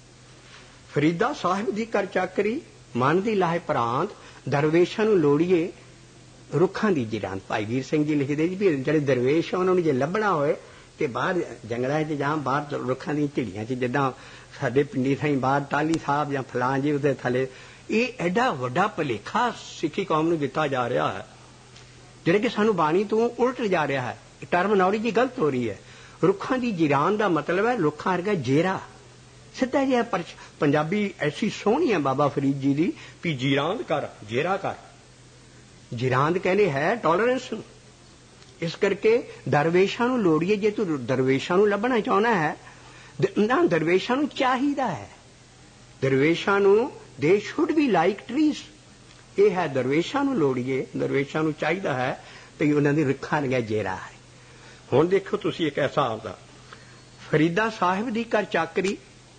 ਫਰੀਦਾ, ਸਾਹਿਬ ਦੀ ਕਰ ਚਾਕਰੀ, ਮਨ ਦੀ ਲਾਹੇ ਭਰਾਂਤ, ਦਰਵੇਸ਼ਾਂ ਨੂੰ ਲੋੜੀਏ ਰੁੱਖਾਂ ਦੀ ਜਿਰਾਂਤ। ਭਾਈ ਵੀਰ ਸਿੰਘ ਜੀ ਲਿਖਦੇ ਜੀ ਵੀ ਜਿਹੜੇ ਦਰਵੇਸ਼ ਆ ਉਹਨਾਂ ਨੂੰ ਜੇ ਲੱਭਣਾ ਹੋਏ ਤੇ ਬਾਹਰ ਜੰਗਲਾਂ 'ਚ ਜਾਂ ਬਾਹਰ ਰੁੱਖਾਂ ਦੀਆਂ ਝਿੜੀਆਂ 'ਚ, ਜਿੱਦਾਂ ਸਾਡੇ ਪਿੰਡੀ ਥਾਈਂ ਬਾਹਰ ਟਾਹਲੀ ਸਾਹਿਬ ਜਾਂ ਫਲਾਂ ਜੀ ਉਹਦੇ ਥੱਲੇ। ਇਹ ਐਡਾ ਵੱਡਾ ਭੁਲੇਖਾ ਸਿੱਖੀ ਕੌਮ ਨੂੰ ਦਿੱਤਾ ਜਾ ਰਿਹਾ ਹੈ, ਜਿਹੜੇ ਕਿ ਸਾਨੂੰ ਬਾਣੀ ਤੋਂ ਉਲਟ ਜਾ ਰਿਹਾ ਹੈ। ਟਰਮਨੋਲੋਜੀ ਗਲਤ ਹੋ ਰਹੀ ਹੈ। ਰੁੱਖਾਂ ਦੀ ਜਿਰਾਨ ਦਾ ਮਤਲਬ ਹੈ ਰੁੱਖਾਂ ਵਰਗਾ ਜੇਰਾ, ਸਿੱਧਾ ਜਿਹਾ। ਪਰ ਪੰਜਾਬੀ ਐਸੀ ਸੋਹਣੀ ਹੈ ਬਾਬਾ ਫਰੀਦ ਜੀ ਦੀ ਵੀ ਜਿਰਾਂਦ ਕਰ, ਜੇਰਾ ਕਰ। ਜਿਰਾਂਦ ਕਹਿੰਦੇ ਹੈ ਟੋਲਰੈਂਸ ਨੂੰ। ਇਸ ਕਰਕੇ ਦਰਵੇਸ਼ਾਂ ਨੂੰ ਲੋੜੀਏ। ਜੇ ਤੂੰ ਦਰਵੇਸ਼ਾਂ ਨੂੰ ਲੱਭਣਾ ਚਾਹੁੰਦਾ ਹੈ ਨਾ, ਦਰਵੇਸ਼ਾਂ ਨੂੰ ਚਾਹੀਦਾ ਹੈ, ਦਰਵੇਸ਼ਾਂ ਨੂੰ ਦੇ ਸ਼ੁੱਡ ਬੀ ਲਾਈਕ ਟਰੀਜ਼। ਇਹ ਹੈ ਦਰਵੇਸ਼ਾਂ ਨੂੰ ਲੋੜੀਏ, ਦਰਵੇਸ਼ਾਂ ਨੂੰ ਚਾਹੀਦਾ ਹੈ ਵੀ ਉਹਨਾਂ ਦੀ ਰੁੱਖਾਂ ਵਰਗਾ ਜੇਰਾ ਹੈ। ਹੁਣ ਦੇਖੋ ਤੁਸੀਂ ਇੱਕ ਐਸਾ ਆਉਂਦਾ ਫਰੀਦਾ ਸਾਹਿਬ ਦੀ ਕਰ ਚਾਕਰੀ।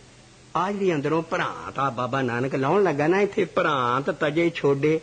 ਆ ਜਿਹੜੀ ਅੰਦਰੋਂ ਭਰਾਂਤ ਆ ਬਾਬਾ ਨਾਨਕ ਲਾਉਣ ਲੱਗਾ ਨਾ ਇੱਥੇ, ਭਰਾਂਤ ਤਜੇ ਛੋਡੇ,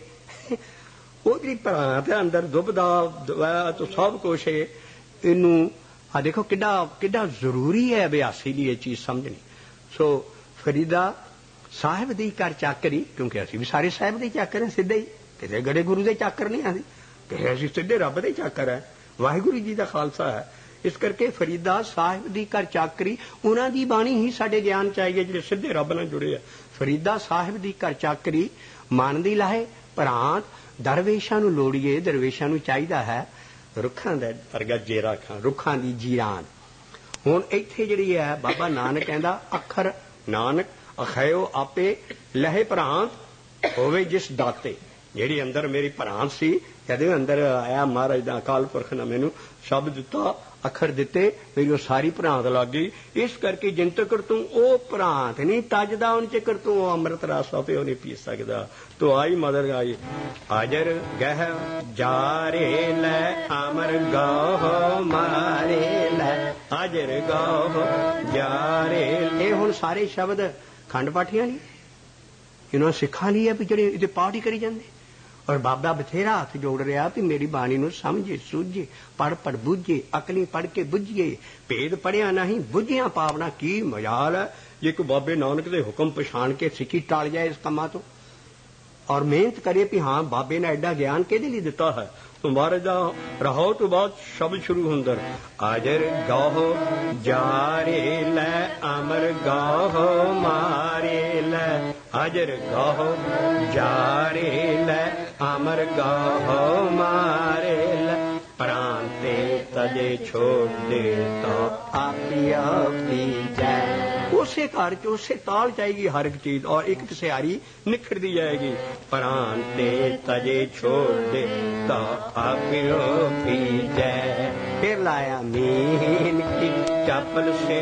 ਉਹ ਜਿਹੜੀ ਭਰਾਂਤ ਹੈ ਅੰਦਰ ਦੁਬਦਾ ਤੋਂ ਸਭ ਕੁਛ ਹੈ। ਇਹਨੂੰ ਆ ਦੇਖੋ ਕਿੱਡਾ ਜ਼ਰੂਰੀ ਹੈ ਅਭਿਆਸੀ ਲਈ ਇਹ ਚੀਜ਼ ਸਮਝਣੀ। ਸੋ ਫਰੀਦਾ ਸਾਹਿਬ ਦੀ ਕਰ ਚਾਕਰੀ, ਕਿਉਂਕਿ ਅਸੀਂ ਵੀ ਸਾਰੇ ਸਾਹਿਬ ਦੇ ਚਾਕਰ ਹਾਂ, ਸਿੱਧੇ ਹੀ, ਕਿਸੇ ਗੜੇ ਗੁਰੂ ਦੇ ਚਾਕਰ ਨਹੀਂ ਅਸੀਂ, ਕਿਸੇ ਅਸੀਂ ਸਿੱਧੇ ਰੱਬ ਦੇ ਚਾਕਰ ਹੈ, ਵਾਹਿਗੁਰੂ ਜੀ ਦਾ ਖਾਲਸਾ ਹੈ। ਇਸ ਕਰਕੇ ਫਰੀਦਾ ਸਾਹਿਬ ਦੀ ਕਰ ਚਾਕਰੀ, ਉਹਨਾਂ ਦੀ ਬਾਣੀ ਹੀ ਸਾਡੇ ਗਿਆਨ ਚ ਆਈ ਹੈ ਜਿਹੜੇ ਸਿੱਧੇ ਰੱਬ ਨਾਲ ਜੁੜੇ ਆ। ਫਰੀਦਾ ਸਾਹਿਬ ਦੀ ਕਰ ਚਾਕਰੀ, ਮਨ ਦੀ ਲਾਹੇ ਭਰਾਂਤ, ਦਰਵੇਸ਼ਾਂ ਨੂੰ ਲੋੜੀਏ, ਦਰਵੇਸ਼ਾਂ ਨੂੰ ਚਾਹੀਦਾ ਹੈ ਰੁੱਖਾਂ ਦਾ ਵਰਗਾ ਜੇਰਾ ਖਾਂ, ਰੁੱਖਾਂ ਦੀ ਜੀਰਾਨ। ਹੁਣ ਇੱਥੇ ਜਿਹੜੀ ਹੈ ਬਾਬਾ ਨਾਨਕ ਕਹਿੰਦਾ ਅੱਖਰ ਨਾਨਕ ਅਖਾਇਓ ਆਪੇ ਲਹੇ ਭਰਾਂਤ ਹੋਵੇ ਜਿਸ ਦਾਤੇ। ਜਿਹੜੀ ਅੰਦਰ ਮੇਰੀ ਭਰਾਂਤ ਸੀ, ਜਦ ਅੰਦਰ ਆਇਆ ਮਹਾਰਾਜ ਦਾ ਅਕਾਲ ਪੁਰਖ ਨੇ ਮੈਨੂੰ ਸ਼ਬਦ ਦਿੱਤਾ, ਅੱਖਰ ਦਿੱਤੇ, ਮੇਰੀ ਉਹ ਸਾਰੀ ਭਰਾਂਤ ਲੱਗ ਗਈ। ਇਸ ਕਰਕੇ ਜਿੰਨ ਤੱਕ ਤੂੰ ਉਹ ਭਰਾਂਤ ਨਹੀਂ ਤੱਜਦਾ ਉਨ ਚਿਕਰ ਤੂੰ ਉਹ ਅੰਮ੍ਰਿਤ ਰਸ ਆਪੇ ਉਹ ਨਹੀਂ ਪੀ ਸਕਦਾ। ਤੂੰ ਆਈ ਮਦਰ ਆਈ ਹਾਜ਼ਰ ਗਹਿ ਜਾਰੇ ਲੈ ਅਮਰ ਗਾਹ ਮਾਰੇ ਲੈ, ਹਾਜ਼ਰ ਗਾਹ ਜਾਰੇ। ਇਹ ਹੁਣ ਸਾਰੇ ਸ਼ਬਦ ਖੰਡ ਪਾਠੀਆਂ ਲਈ, ਇਹਨਾਂ ਸਿੱਖਾਂ ਲਈ ਹੈ ਵੀ ਜਿਹੜੇ ਇਹਦੇ ਪਾਠ ਹੀ ਕਰੀ ਜਾਂਦੇ। ਔਰ ਬਾਬਾ ਬਥੇਰਾ ਹੱਥ ਜੋੜ ਰਿਹਾ ਵੀ ਮੇਰੀ ਬਾਣੀ ਨੂੰ ਸਮਝੇ ਸੂਝੇ, ਪੜ ਬੁੱਝੇ, ਅਕਲੀ ਪੜ ਕੇ ਬੁੱਝੀਏ, ਭੇਦ ਪੜਿਆ ਨਹੀਂ ਬੁੱਝਿਆ ਪਾਵਨਾ। ਕੀ ਮਜਾਲ ਹੈ ਜੇ ਕੋਈ ਬਾਬੇ ਨਾਨਕ ਦੇ ਹੁਕਮ ਪਛਾਣ ਕੇ ਸਿੱਖੀ ਟਾਲ ਜਾਏ ਇਸ ਕੰਮਾਂ ਤੋਂ, ਔਰ ਮਿਹਨਤ ਕਰੇ ਵੀ ਹਾਂ ਬਾਬੇ ਨੇ ਐਡਾ ਗਿਆਨ ਕਿਹਦੇ ਲਈ ਦਿੱਤਾ ਹੈ। ਮਹਾਰਾਜ ਦਾ ਰਹੋ ਤੋਂ ਬਾਅਦ ਸ਼ਬਦ ਸ਼ੁਰੂ ਹੁੰਦਾ, ਆਜਰ ਗਾਹੋ ਜਾਰੇ ਲੈ ਅਮਰ ਗਾਹੋ ਮਾਰੇ ਲੈ, ਹਾਜ਼ਰ ਗਾਹੋ ਜਾਰੇ ਲੈ ਅਮਰ ਗਾਹੋ ਮਾਰੇ ਲੈ, ਪ੍ਰਾਂਤੇ ਤਜੇ ਛੋੜੇ ਤਾਂ ਆਪਿਆ ਪੀ ਜਾਏ। ਉਸੇ ਘਰ ਚ ਉਸੇ ਤਾਲ ਚਾਹੀਗੀ ਹਰ ਇੱਕ ਚੀਜ਼, ਔਰ ਇੱਕ ਸਿਆਰੀ ਨਿਖਰਦੀ ਜਾਏਗੀ। ਪ੍ਰਾਂਤੇ ਤਜੇ ਛੋੜੇ ਤਾਂ ਆਪਿਓ ਪੀ ਜਾਏ। ਫਿਰ ਲਾਇਆ ਮੀਨ ਕੀ ਚੱਪਲ ਸੇ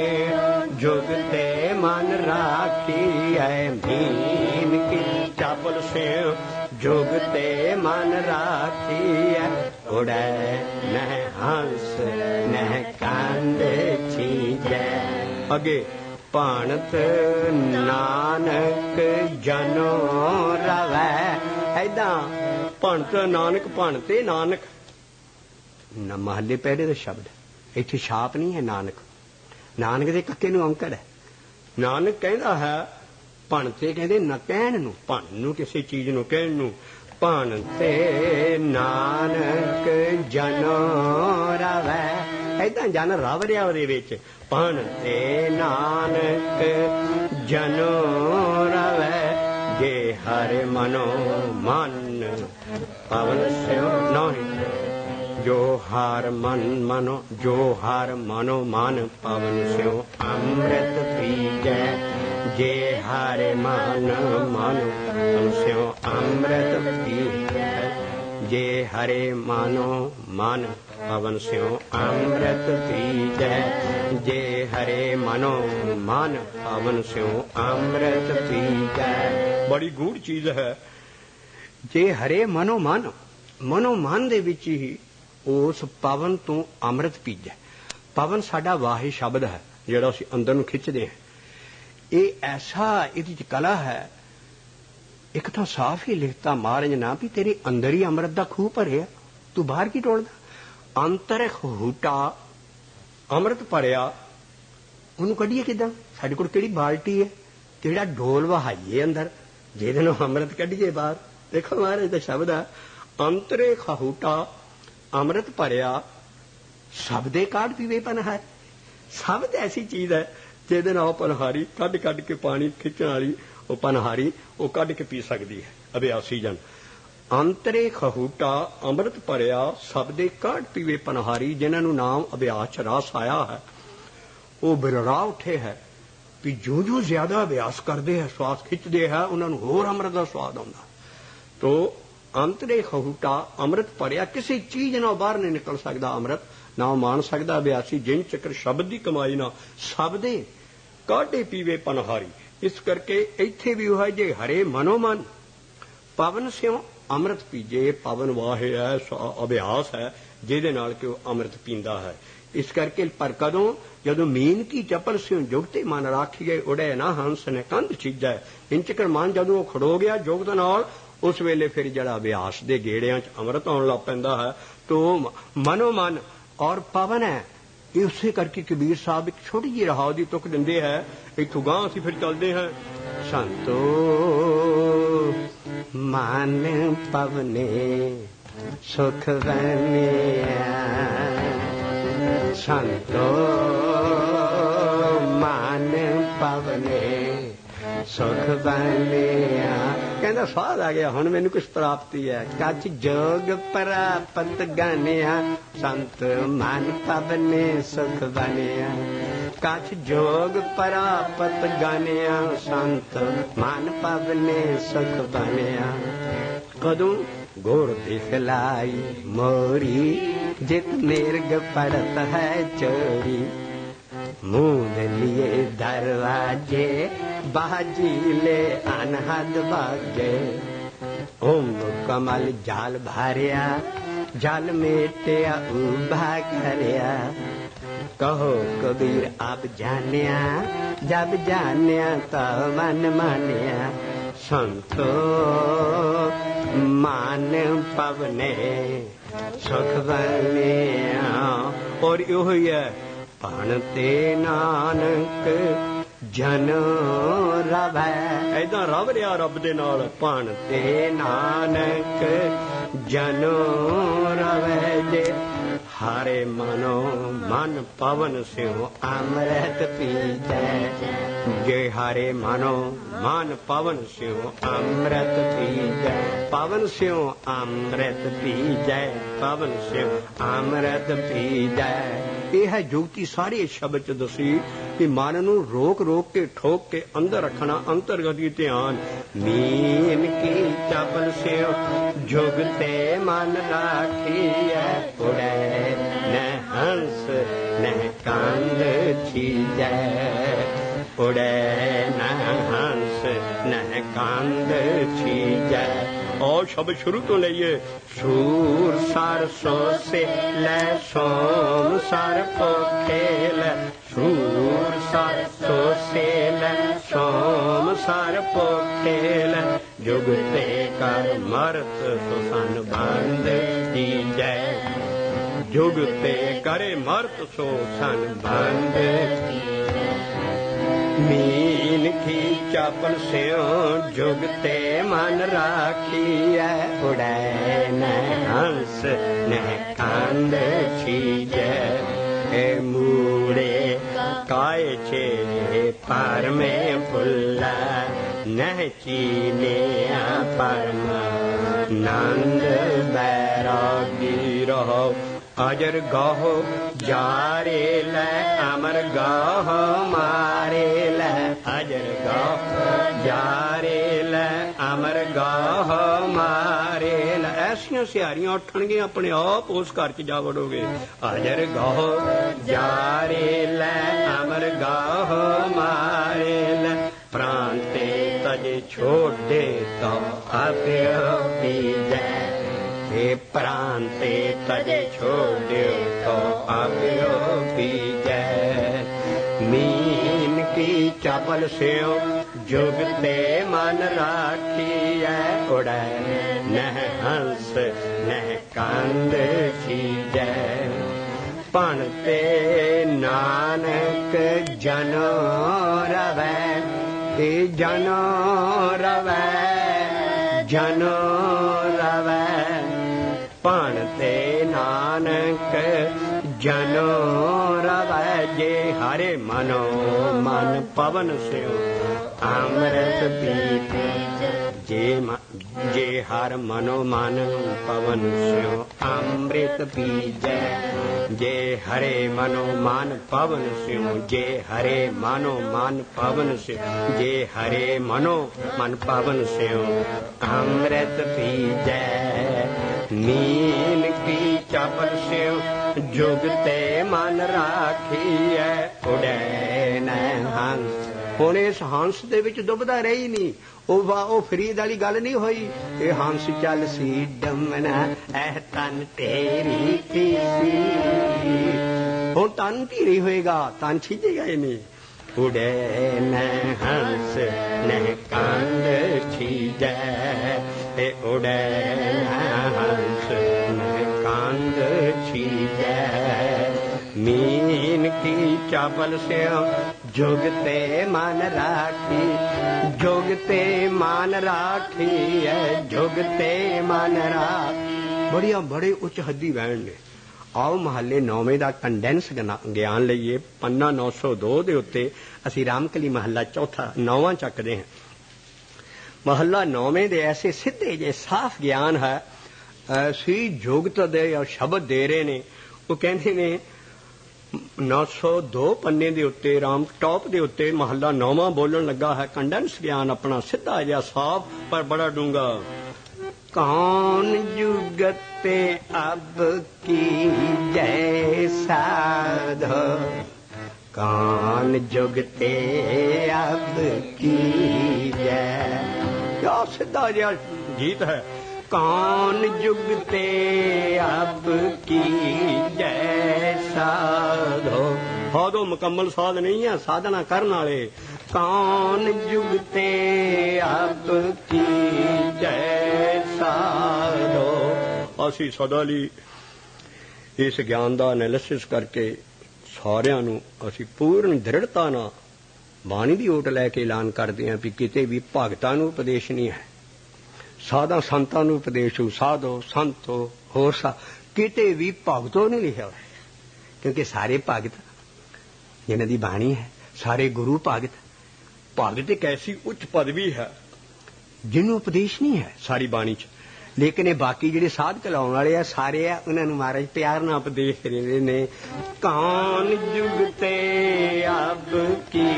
ਜੁਗਤੇ ਮਨ ਰਾਖੀ ਹੈ, ਮੀਨ ਕੀ ਚੱਪਲ ਸੇ ਜੁਗਤੇ ਮਨ ਰਾਖੀ ਹੈ, ਉੜੈ ਨਹਿ ਹੰਸ ਨਹਿ ਕੰਦ ਛੀਜੈ। ਅੱਗੇ ਭਾਣਤ ਨਾਨਕ ਜਨੋ ਰਵੈ, ਏਦਾਂ ਭਣਤ ਨਾਨਕ, ਭਣਤੇ ਨਾਨਕ ਨਾ ਮਹੱਲੇ ਪਹਿਲੇ ਦਾ ਸ਼ਬਦ, ਇੱਥੇ ਛਾਪ ਨਹੀਂ ਹੈ। ਨਾਨਕ ਦੇ ਕੱਕੇ ਨੂੰ ਔਂਕੜ ਹੈ। ਨਾਨਕ ਕਹਿੰਦਾ ਹੈ, ਭਣਤੇ ਕਹਿੰਦੇ ਨਾ ਕਹਿਣ ਨੂੰ, ਭਣ ਨੂੰ ਕਿਸੇ ਚੀਜ਼ ਨੂੰ ਕਹਿਣ ਨੂੰ। ਭਣਤੇ ਨਾਨਕ ਜਨੋ ਰਵੈ, ਏਦਾਂ ਜਨ ਰਵ ਰਿਹਾ ਉਹਦੇ ਵਿੱਚ। ਭਣਤੇ ਨਾਨਕ ਜਨੋ ਰਵੈ, ਜੇ ਹਰਿ ਮਨੋ ਮਨ ਪਵਨ ਸਿਉ ਨਹੀਂ, ਜੋ ਹਰ ਮਨ ਮਨੋ, ਜੋ ਹਰ ਮਨੋ ਮਨ ਪਵਨ ਸਿਉ ਅੰਮ੍ਰਿਤ ਪੀਜੈ, ਜੇ ਹਰਿ ਮਨ ਮਨੋ ਸਿਉ ਅੰਮ੍ਰਿਤ ਪੀਜੈ, जे हरे मानो मन पवन स्यों अमृत पीजै। जे हरे मनो मन पवन स्यों अमृत पीजै। बड़ी गूढ़ चीज है। जे हरे मनो मन दे विच ही उस पवन तो अमृत पीजै। पवन साडा वाही शब्द है जिहड़ा असीं अंदर नूं खिच्चदे हां। ये ऐसा इहदे च कला है। एक तो साफ ही लिखता महाराज ना भी तेरे अंदर ही अमृत दा खूह भरिया, तू बाहर की टोलदा। अंतर हूटा अमृत भरिया, ਉਹਨੂੰ ਕੱਢੀਏ ਕਿਦਾਂ? ਸਾਡੇ ਕੋਲ ਕਿਹੜੀ ਬਾਲਟੀ ਹੈ, ਕਿਹੜਾ ਢੋਲ ਵਹਾਈਏ ਅੰਦਰ ਜਿਹਦੇ ਨਾਲ ਅੰਮ੍ਰਿਤ ਕੱਢੀਏ ਬਾਹਰ? ਦੇਖੋ ਮਹਾਰਾਜ ਦਾ ਸ਼ਬਦ ਹੈ, ਅੰਤਰੇ ਖਾਹੂਟਾ ਅੰਮ੍ਰਿਤ ਭਰਿਆ ਸਭ ਦੇ ਕਾਢ ਪੀਵੇ ਪਨਹਾਰ। ਸ਼ਬਦ ਐਸੀ ਚੀਜ਼ ਹੈ ਜਿਹਦੇ ਨਾਲ ਪਨਹਾਰੀ ਕੱਢ ਕੱਢ ਕੇ ਪਾਣੀ ਖਿੱਚਣ ਵਾਲੀ ਉਹ ਪਨਹਾਰੀ ਉਹ ਕੱਢ ਕੇ ਪੀ ਸਕਦੀ ਹੈ। ਅਭਿਆਸੀ ਜਨ ਅੰਤਰੇ ਖਹੂਟਾ ਅੰਮ੍ਰਿਤ ਭਰਿਆ ਸਭ ਦੇ ਕਾਢ ਪੀਵੇ ਪਨਹਾਰੀ। ਜਿਨ੍ਹਾਂ ਨੂੰ ਨਾਮ ਅਭਿਆਸ ਚ ਰਸ ਆਇਆ ਹੈ ਉਹ ਬਿਰੜਾ ਉੱਠੇ ਹੈ ਵੀ ਜੋ ਜ਼ਿਆਦਾ ਅਭਿਆਸ ਕਰਦੇ ਹੈ ਸਵਾਸ ਖਿੱਚਦੇ ਹੈ ਉਹਨਾਂ ਨੂੰ ਹੋਰ ਅੰਮ੍ਰਿਤ ਦਾ ਸਵਾਦ ਆਉਂਦਾ। ਤੋ ਅੰਤਰੇ ਖਹੂਟਾ ਅੰਮ੍ਰਿਤ ਭਰਿਆ ਕਿਸੇ ਚੀਜ਼ ਨਾਲ ਬਾਹਰ ਨਹੀਂ ਨਿਕਲ ਸਕਦਾ ਅੰਮ੍ਰਿਤ, ਨਾ ਉਹ ਮਾਣ ਸਕਦਾ ਅਭਿਆਸੀ। ਜਿਨ ਚੱਕਰ ਸ਼ਬਦ ਦੀ ਕਮਾਈ ਨਾ ਸਭ ਦੇ ਕਾਢੇ ਪੀਵੇ ਪਨਹਾਰੀ। ਇਸ ਕਰਕੇ ਇੱਥੇ ਵੀ ਉਹ ਹੈ ਜੇ ਹਰੇ ਮਨੋ ਮਨ ਪਵਨ ਸਿਉ ਅੰਮ੍ਰਿਤ ਪੀਜੇ। ਪਵਨ ਵਾਹੇ ਹੈ ਅਭਿਆਸ ਹੈ ਜਿਹਦੇ ਨਾਲ ਕਿ ਉਹ ਅੰਮ੍ਰਿਤ ਪੀਂਦਾ ਹੈ। ਇਸ ਕਰਕੇ ਪਰ ਕਦੋਂ ਜਦੋਂ ਮੀਨ ਕੀ ਚਪਲ ਸਿਉ ਜੁਗਤੇ ਮਨ ਰਾਖੀਏ ਉੜੇ ਨਾ ਹੰਸ ਨੇ ਕੰਧ ਛਿਜੈ। ਇੰਚਕਰ ਮਨ ਜਦੋਂ ਉਹ ਖੜੋ ਗਿਆ ਜੁਗਤ ਨਾਲ ਉਸ ਵੇਲੇ ਫਿਰ ਜਿਹੜਾ ਅਭਿਆਸ ਦੇ ਗੇੜਿਆਂ 'ਚ ਅੰਮ੍ਰਿਤ ਆਉਣ ਲੱਗ ਪੈਂਦਾ ਹੈ। ਤੋ ਮਨੋ ਮਨ ਔਰ ਪਵਨ ਹੈ। ਇਹ ਉਸੇ ਕਰਕੇ ਕਬੀਰ ਸਾਹਿਬ ਇੱਕ ਛੋਟੀ ਜਿਹੀ ਰਹਾਉ ਦੀ ਤੁਕ ਦਿੰਦੇ ਹੈ। ਇੱਥੋਂ ਗਾਂ ਅਸੀਂ ਫਿਰ ਚੱਲਦੇ ਹਾਂ। ਸੰਤੋ ਮਨ ਪਵਨੇ ਸੁਖ ਵਨਿਆ। ਸੰਤੋ ਮਨ ਪਵਨੇ ਸੁਖ ਬਣਿਆ। ਕਹਿੰਦਾ ਸਵਾਦ ਆ ਗਿਆ ਹੁਣ ਮੈਨੂੰ ਕੁਛ ਪ੍ਰਾਪਤੀ ਹੈ। ਕੱਚ ਜੋਗ ਪ੍ਰਾਪਤ ਗਾਨਿਆ ਸੰਤ ਮਨ ਪਵਨੇ ਸੁਖ ਬਣਿਆ। ਕੱਚ ਜੋਗ ਪ੍ਰਾਪਤ ਗਾਨਿਆ ਸੰਤ ਮਨ ਪਵਨੇ ਸੁਖ ਬਣਿਆ। ਕਦੋਂ ਗੁਰ ਦਿਖਲਾਈ ਮੋਰੀ जित मिर्ग पड़त है चोरी। मुंह लिए दरवाजे बाजी ले अनहद बागे। ओम कमल जाल भरिया जल मेटिया उभा करया। कहो कबीर अब जानिया जब जानिया तो मन मानिया। संतो मान पवने सुख बनिया। और यो है भण ते नानक जन रवै। ऐदा रव रिया रब दे नाल। भण ते नानक जन रवै जे हरे मनो मन पवन स्यों अमृत पीजै। जे हरे मनो मन पवन स्यों अमृत पीजै। पवन स्यों अमृत पीजै। पवन स्यों अमृत पीजै। ਇਹ ਹੈ ਜੁਗਤੀ ਸਾਰੇ ਸ਼ਬਦ ਚ ਦਸੀ ਕਿ ਮਨ ਨੂੰ ਰੋਕ ਰੋਕ ਕੇ ਠੋਕ ਕੇ ਅੰਦਰ ਰੱਖਣਾ ਅੰਤਰਗਤੀ ਧਿਆਨ। ਮੀਨ ਕੀ ਚਪਲ ਸਿਓ ਜੁਗਤੇ ਮਨ ਰਾਖੀਐ। ਉੜੈ ਨ ਹੰਸ ਨ ਕੰਧ ਛੀਜੈ। ਉੜੈ ਨ ਹੰਸ ਨ ਕੰਧ ਛੀਜੈ। और शब्द शुरू तो लइए। सूर सर सो से लै सोम सर पोखेल। सूर सर सो से लै सोम सर पोखेल। जुगते कर मरत सुसन बंद कीजै। जुगते करे मरत सो सन बंद। मीन की चपल स्यों जुगते मन राखिए। उड़ै न हंस न कंध छीजै। मूड़े काय छे पर में फुल्ला। न चीने परम नंद बैरागी रहो। अजर गाहो जारे लै अमर गाहो मारे लै। अजर गाहो जारे लै अमर गाहो मारे लै। 84 ਸਿਹਾਰੀਆਂ ਉੱਠਣਗੀਆਂ, ਆਪਣੇ ਆਪ ਉਸ ਘਰ 'ਚ ਜਾ ਵੜੋਗੇ। ਹਾਜ਼ਰ ਗਾਹੋ ਜਾਰੇ ਲੈ ਅਮਰ ਗਾਹੋ ਮਾਰੇ ਲੈ, ਪ੍ਰਾਣ ਤੇ ਤਜ ਛੋੜੇ ਤਾਂ ਆਪਿਓ ਪੀਜੈ। हे प्राण ते तज छोड़ियो तो आवियो पीजै। मीन की चपल स्यो जुग ते मन राखियै, उड़ै नह हंस नह कंद छीजै। पण ते नानक जनो रवै, हे जनो रवै जनो रवै। पण ते नानक जनो रवै, जे हरे मनो मन पवन स्यो अमृत पीते। जे हर मनो मन पवन स्यो अमृत पीजै। जे हरे मनो मन पवन स्यो, जे हरे मनो मन पवन स्यो, जे हरे मनो मन पवन स्यो अमृत पीजै। नीन की चपल स्यो जुगते मन राखियै, उड़ै न हंस। ਹੁਣ ਇਸ ਹੰਸ ਦੇ ਵਿੱਚ ਡੁੱਬਦਾ ਰਹੀ ਨਹੀਂ। ਉਹ ਫਰੀਦ ਵਾਲੀ ਗੱਲ ਨਹੀਂ ਹੋਈ। ਇਹ ਹੰਸ ਚੱਲ ਸੀ ਡਮਣਾ ਐ ਤਨ ਤੇਰੀ ਧੀਰੀ। ਹੁਣ ਤਨ ਧੀਰੀ ਹੋਏਗਾ, ਤਨ ਛਿਜੇਗਾ ਹੀ ਨਹੀਂ। ਉੜੇ ਨ ਹੰਸ ਨ ਕੰਦ ਛੀਜੈ, ਤੇ ਉੜੇ ਨ ਹੰਸ ਨ ਕੰਦ ਛੀਜੈ। मीन की चावल से जुगते मान राखी, जुगते मान राखी है, जुगते मान राखी। बड़िया बड़े उच्च हद्दी वैन ने। आओ महल्ले 9वें ਦਾ ਕੰਡੈਂਸ ਗਿਆਨ ਲਈਏ। ਪੰਨਾ 902 ਦੇ ਉੱਤੇ ਅਸੀਂ ਰਾਮਕਲੀ ਮਹੱਲਾ ਚੌਥਾ 9ਵਾਂ ਚੱਕਦੇ ਹਾਂ। ਮਹੱਲਾ 9वें ਦੇ ਐਸੇ ਸਿੱਧੇ ਜੇ ਸਾਫ਼ ਗਿਆਨ ਹੈ। ਸੀ ਜੁਗਤ ਦੇ ਸ਼ਬਦ ਦੇ ਰਹੇ ਨੇ। ਉਹ ਕਹਿੰਦੇ ਨੇ 902 ਪੰਨੇ ਦੇ ਉੱਤੇ ਰਾਮ ਟੌਪ ਦੇ ਉੱਤੇ ਮਹੱਲਾ 9ਵਾਂ ਬੋਲਣ ਲੱਗਾ ਹੈ। ਕੰਡੈਂਸ ਗਿਆਨ ਆਪਣਾ ਸਿੱਧਾ ਜਿਹਾ ਸਾਫ਼ ਪਰ ਬੜਾ ਡੂੰਘਾ। ਕੌਣ ਜੁਗਤੇ ਅਬ ਕੀ ਜੈ ਸਾਧੋ, ਕੌਣ ਜੁਗਤੇ ਅਬ ਕੀ ਜੈ। ਕਿਆ ਸਿੱਧਾ ਜਿਹਾ ਗੀਤ ਹੈ। कौन जुगते अब की जय साधो। साधो मुकम्मल साध नहीं है, साधना करने वाले। कौन जुगते अब की जय साधो। ਅਸੀਂ ਸਦਾ ਲਈ ਇਸ ਗਿਆਨ ਦਾ ਐਨਾਲਿਸਿਸ ਕਰਕੇ ਸਾਰਿਆਂ ਨੂੰ ਅਸੀਂ ਪੂਰਨ ਦ੍ਰਿੜਤਾ ਨਾਲ ਬਾਣੀ ਦੀ ਓਟ ਲੈ ਕੇ ਐਲਾਨ ਕਰਦੇ ਹਾਂ ਵੀ ਕਿਤੇ ਵੀ ਭਗਤਾਂ ਨੂੰ ਉਪਦੇਸ਼ ਨਹੀਂ ਹੈ, ਸਾਧਾਂ ਸੰਤਾਂ ਨੂੰ ਉਪਦੇਸ਼ ਹੋ, ਸਾਧੋ ਸੰਤੋ ਹੋਰ ਕਿਤੇ ਵੀ ਭਗਤੋ ਨਹੀਂ ਲਿਖਿਆ ਹੋਇਆ। ਕਿਉਂਕਿ ਸਾਰੇ ਭਗਤ ਜਿਨ੍ਹਾਂ ਦੀ ਬਾਣੀ ਹੈ, ਸਾਰੇ ਗੁਰੂ ਭਗਤ। ਭਗਤ ਇੱਕ ਐਸੀ ਉੱਚ ਪਦਵੀ ਹੈ ਜਿਹਨੂੰ ਉਪਦੇਸ਼ ਨਹੀਂ ਹੈ ਸਾਰੀ ਬਾਣੀ 'ਚ। ਲੇਕਿਨ ਇਹ ਬਾਕੀ ਜਿਹੜੇ ਸਾਧਕ ਲਾਉਣ ਵਾਲੇ ਆ ਸਾਰੇ ਆ, ਉਹਨਾਂ ਨੂੰ ਮਹਾਰਾਜ ਪਿਆਰ ਨਾਲ ਉਪਦੇਸ਼ ਰਹੇ ਨੇ। ਕੌਣ ਜੁਗਤੇ ਅਬ ਕੀ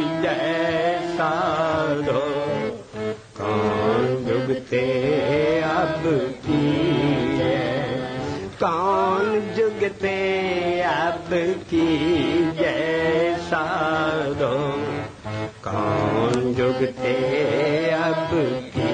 ਜੈ ਸਾਧੋ, कौन जुगते अब की जय। कौन जुगते अब की जय साधो, कौन जुगते अब की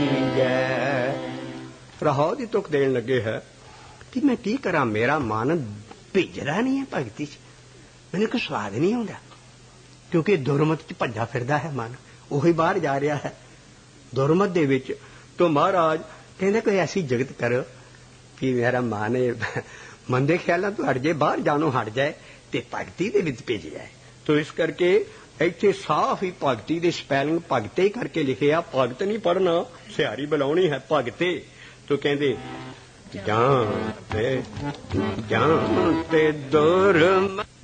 जय। राहो दी तुक देन लगे है कि मैं की करा, मेरा मन भिजदा नहीं है भगती च, मैंने कोई स्वाद नहीं आउंदा। क्योंकि दुरमत च भज्जा फिरदा है मन, ਉਹੀ ਬਾਹਰ ਜਾ ਰਿਹਾ ਹੈ ਦੁਰਮਤ ਦੇ ਵਿੱਚ। तो महाराज कहते कोई ऐसी जगत करो कि मेरा मन मंदे ख्यालों तो हट जाए, बाहर जानो हट जाए ते भगती दे विच भेज जाए। तो इस करके ਇੱਥੇ ਸਾਫ਼ ਹੀ ਭਗਤੀ ਦੇ ਸਪੈਲਿੰਗ ਭਗਤੇ ਕਰਕੇ ਲਿਖਿਆ। ਭਗਤ ਨਹੀਂ ਪੜਨਾ, ਸਿਹਾਰੀ ਬੁਲਾਉਣੀ ਹੈ ਭਗਤੇ। तो ਕਹਿੰਦੇ ਜਾਂ ਤੇ ਦੁਰਮਤ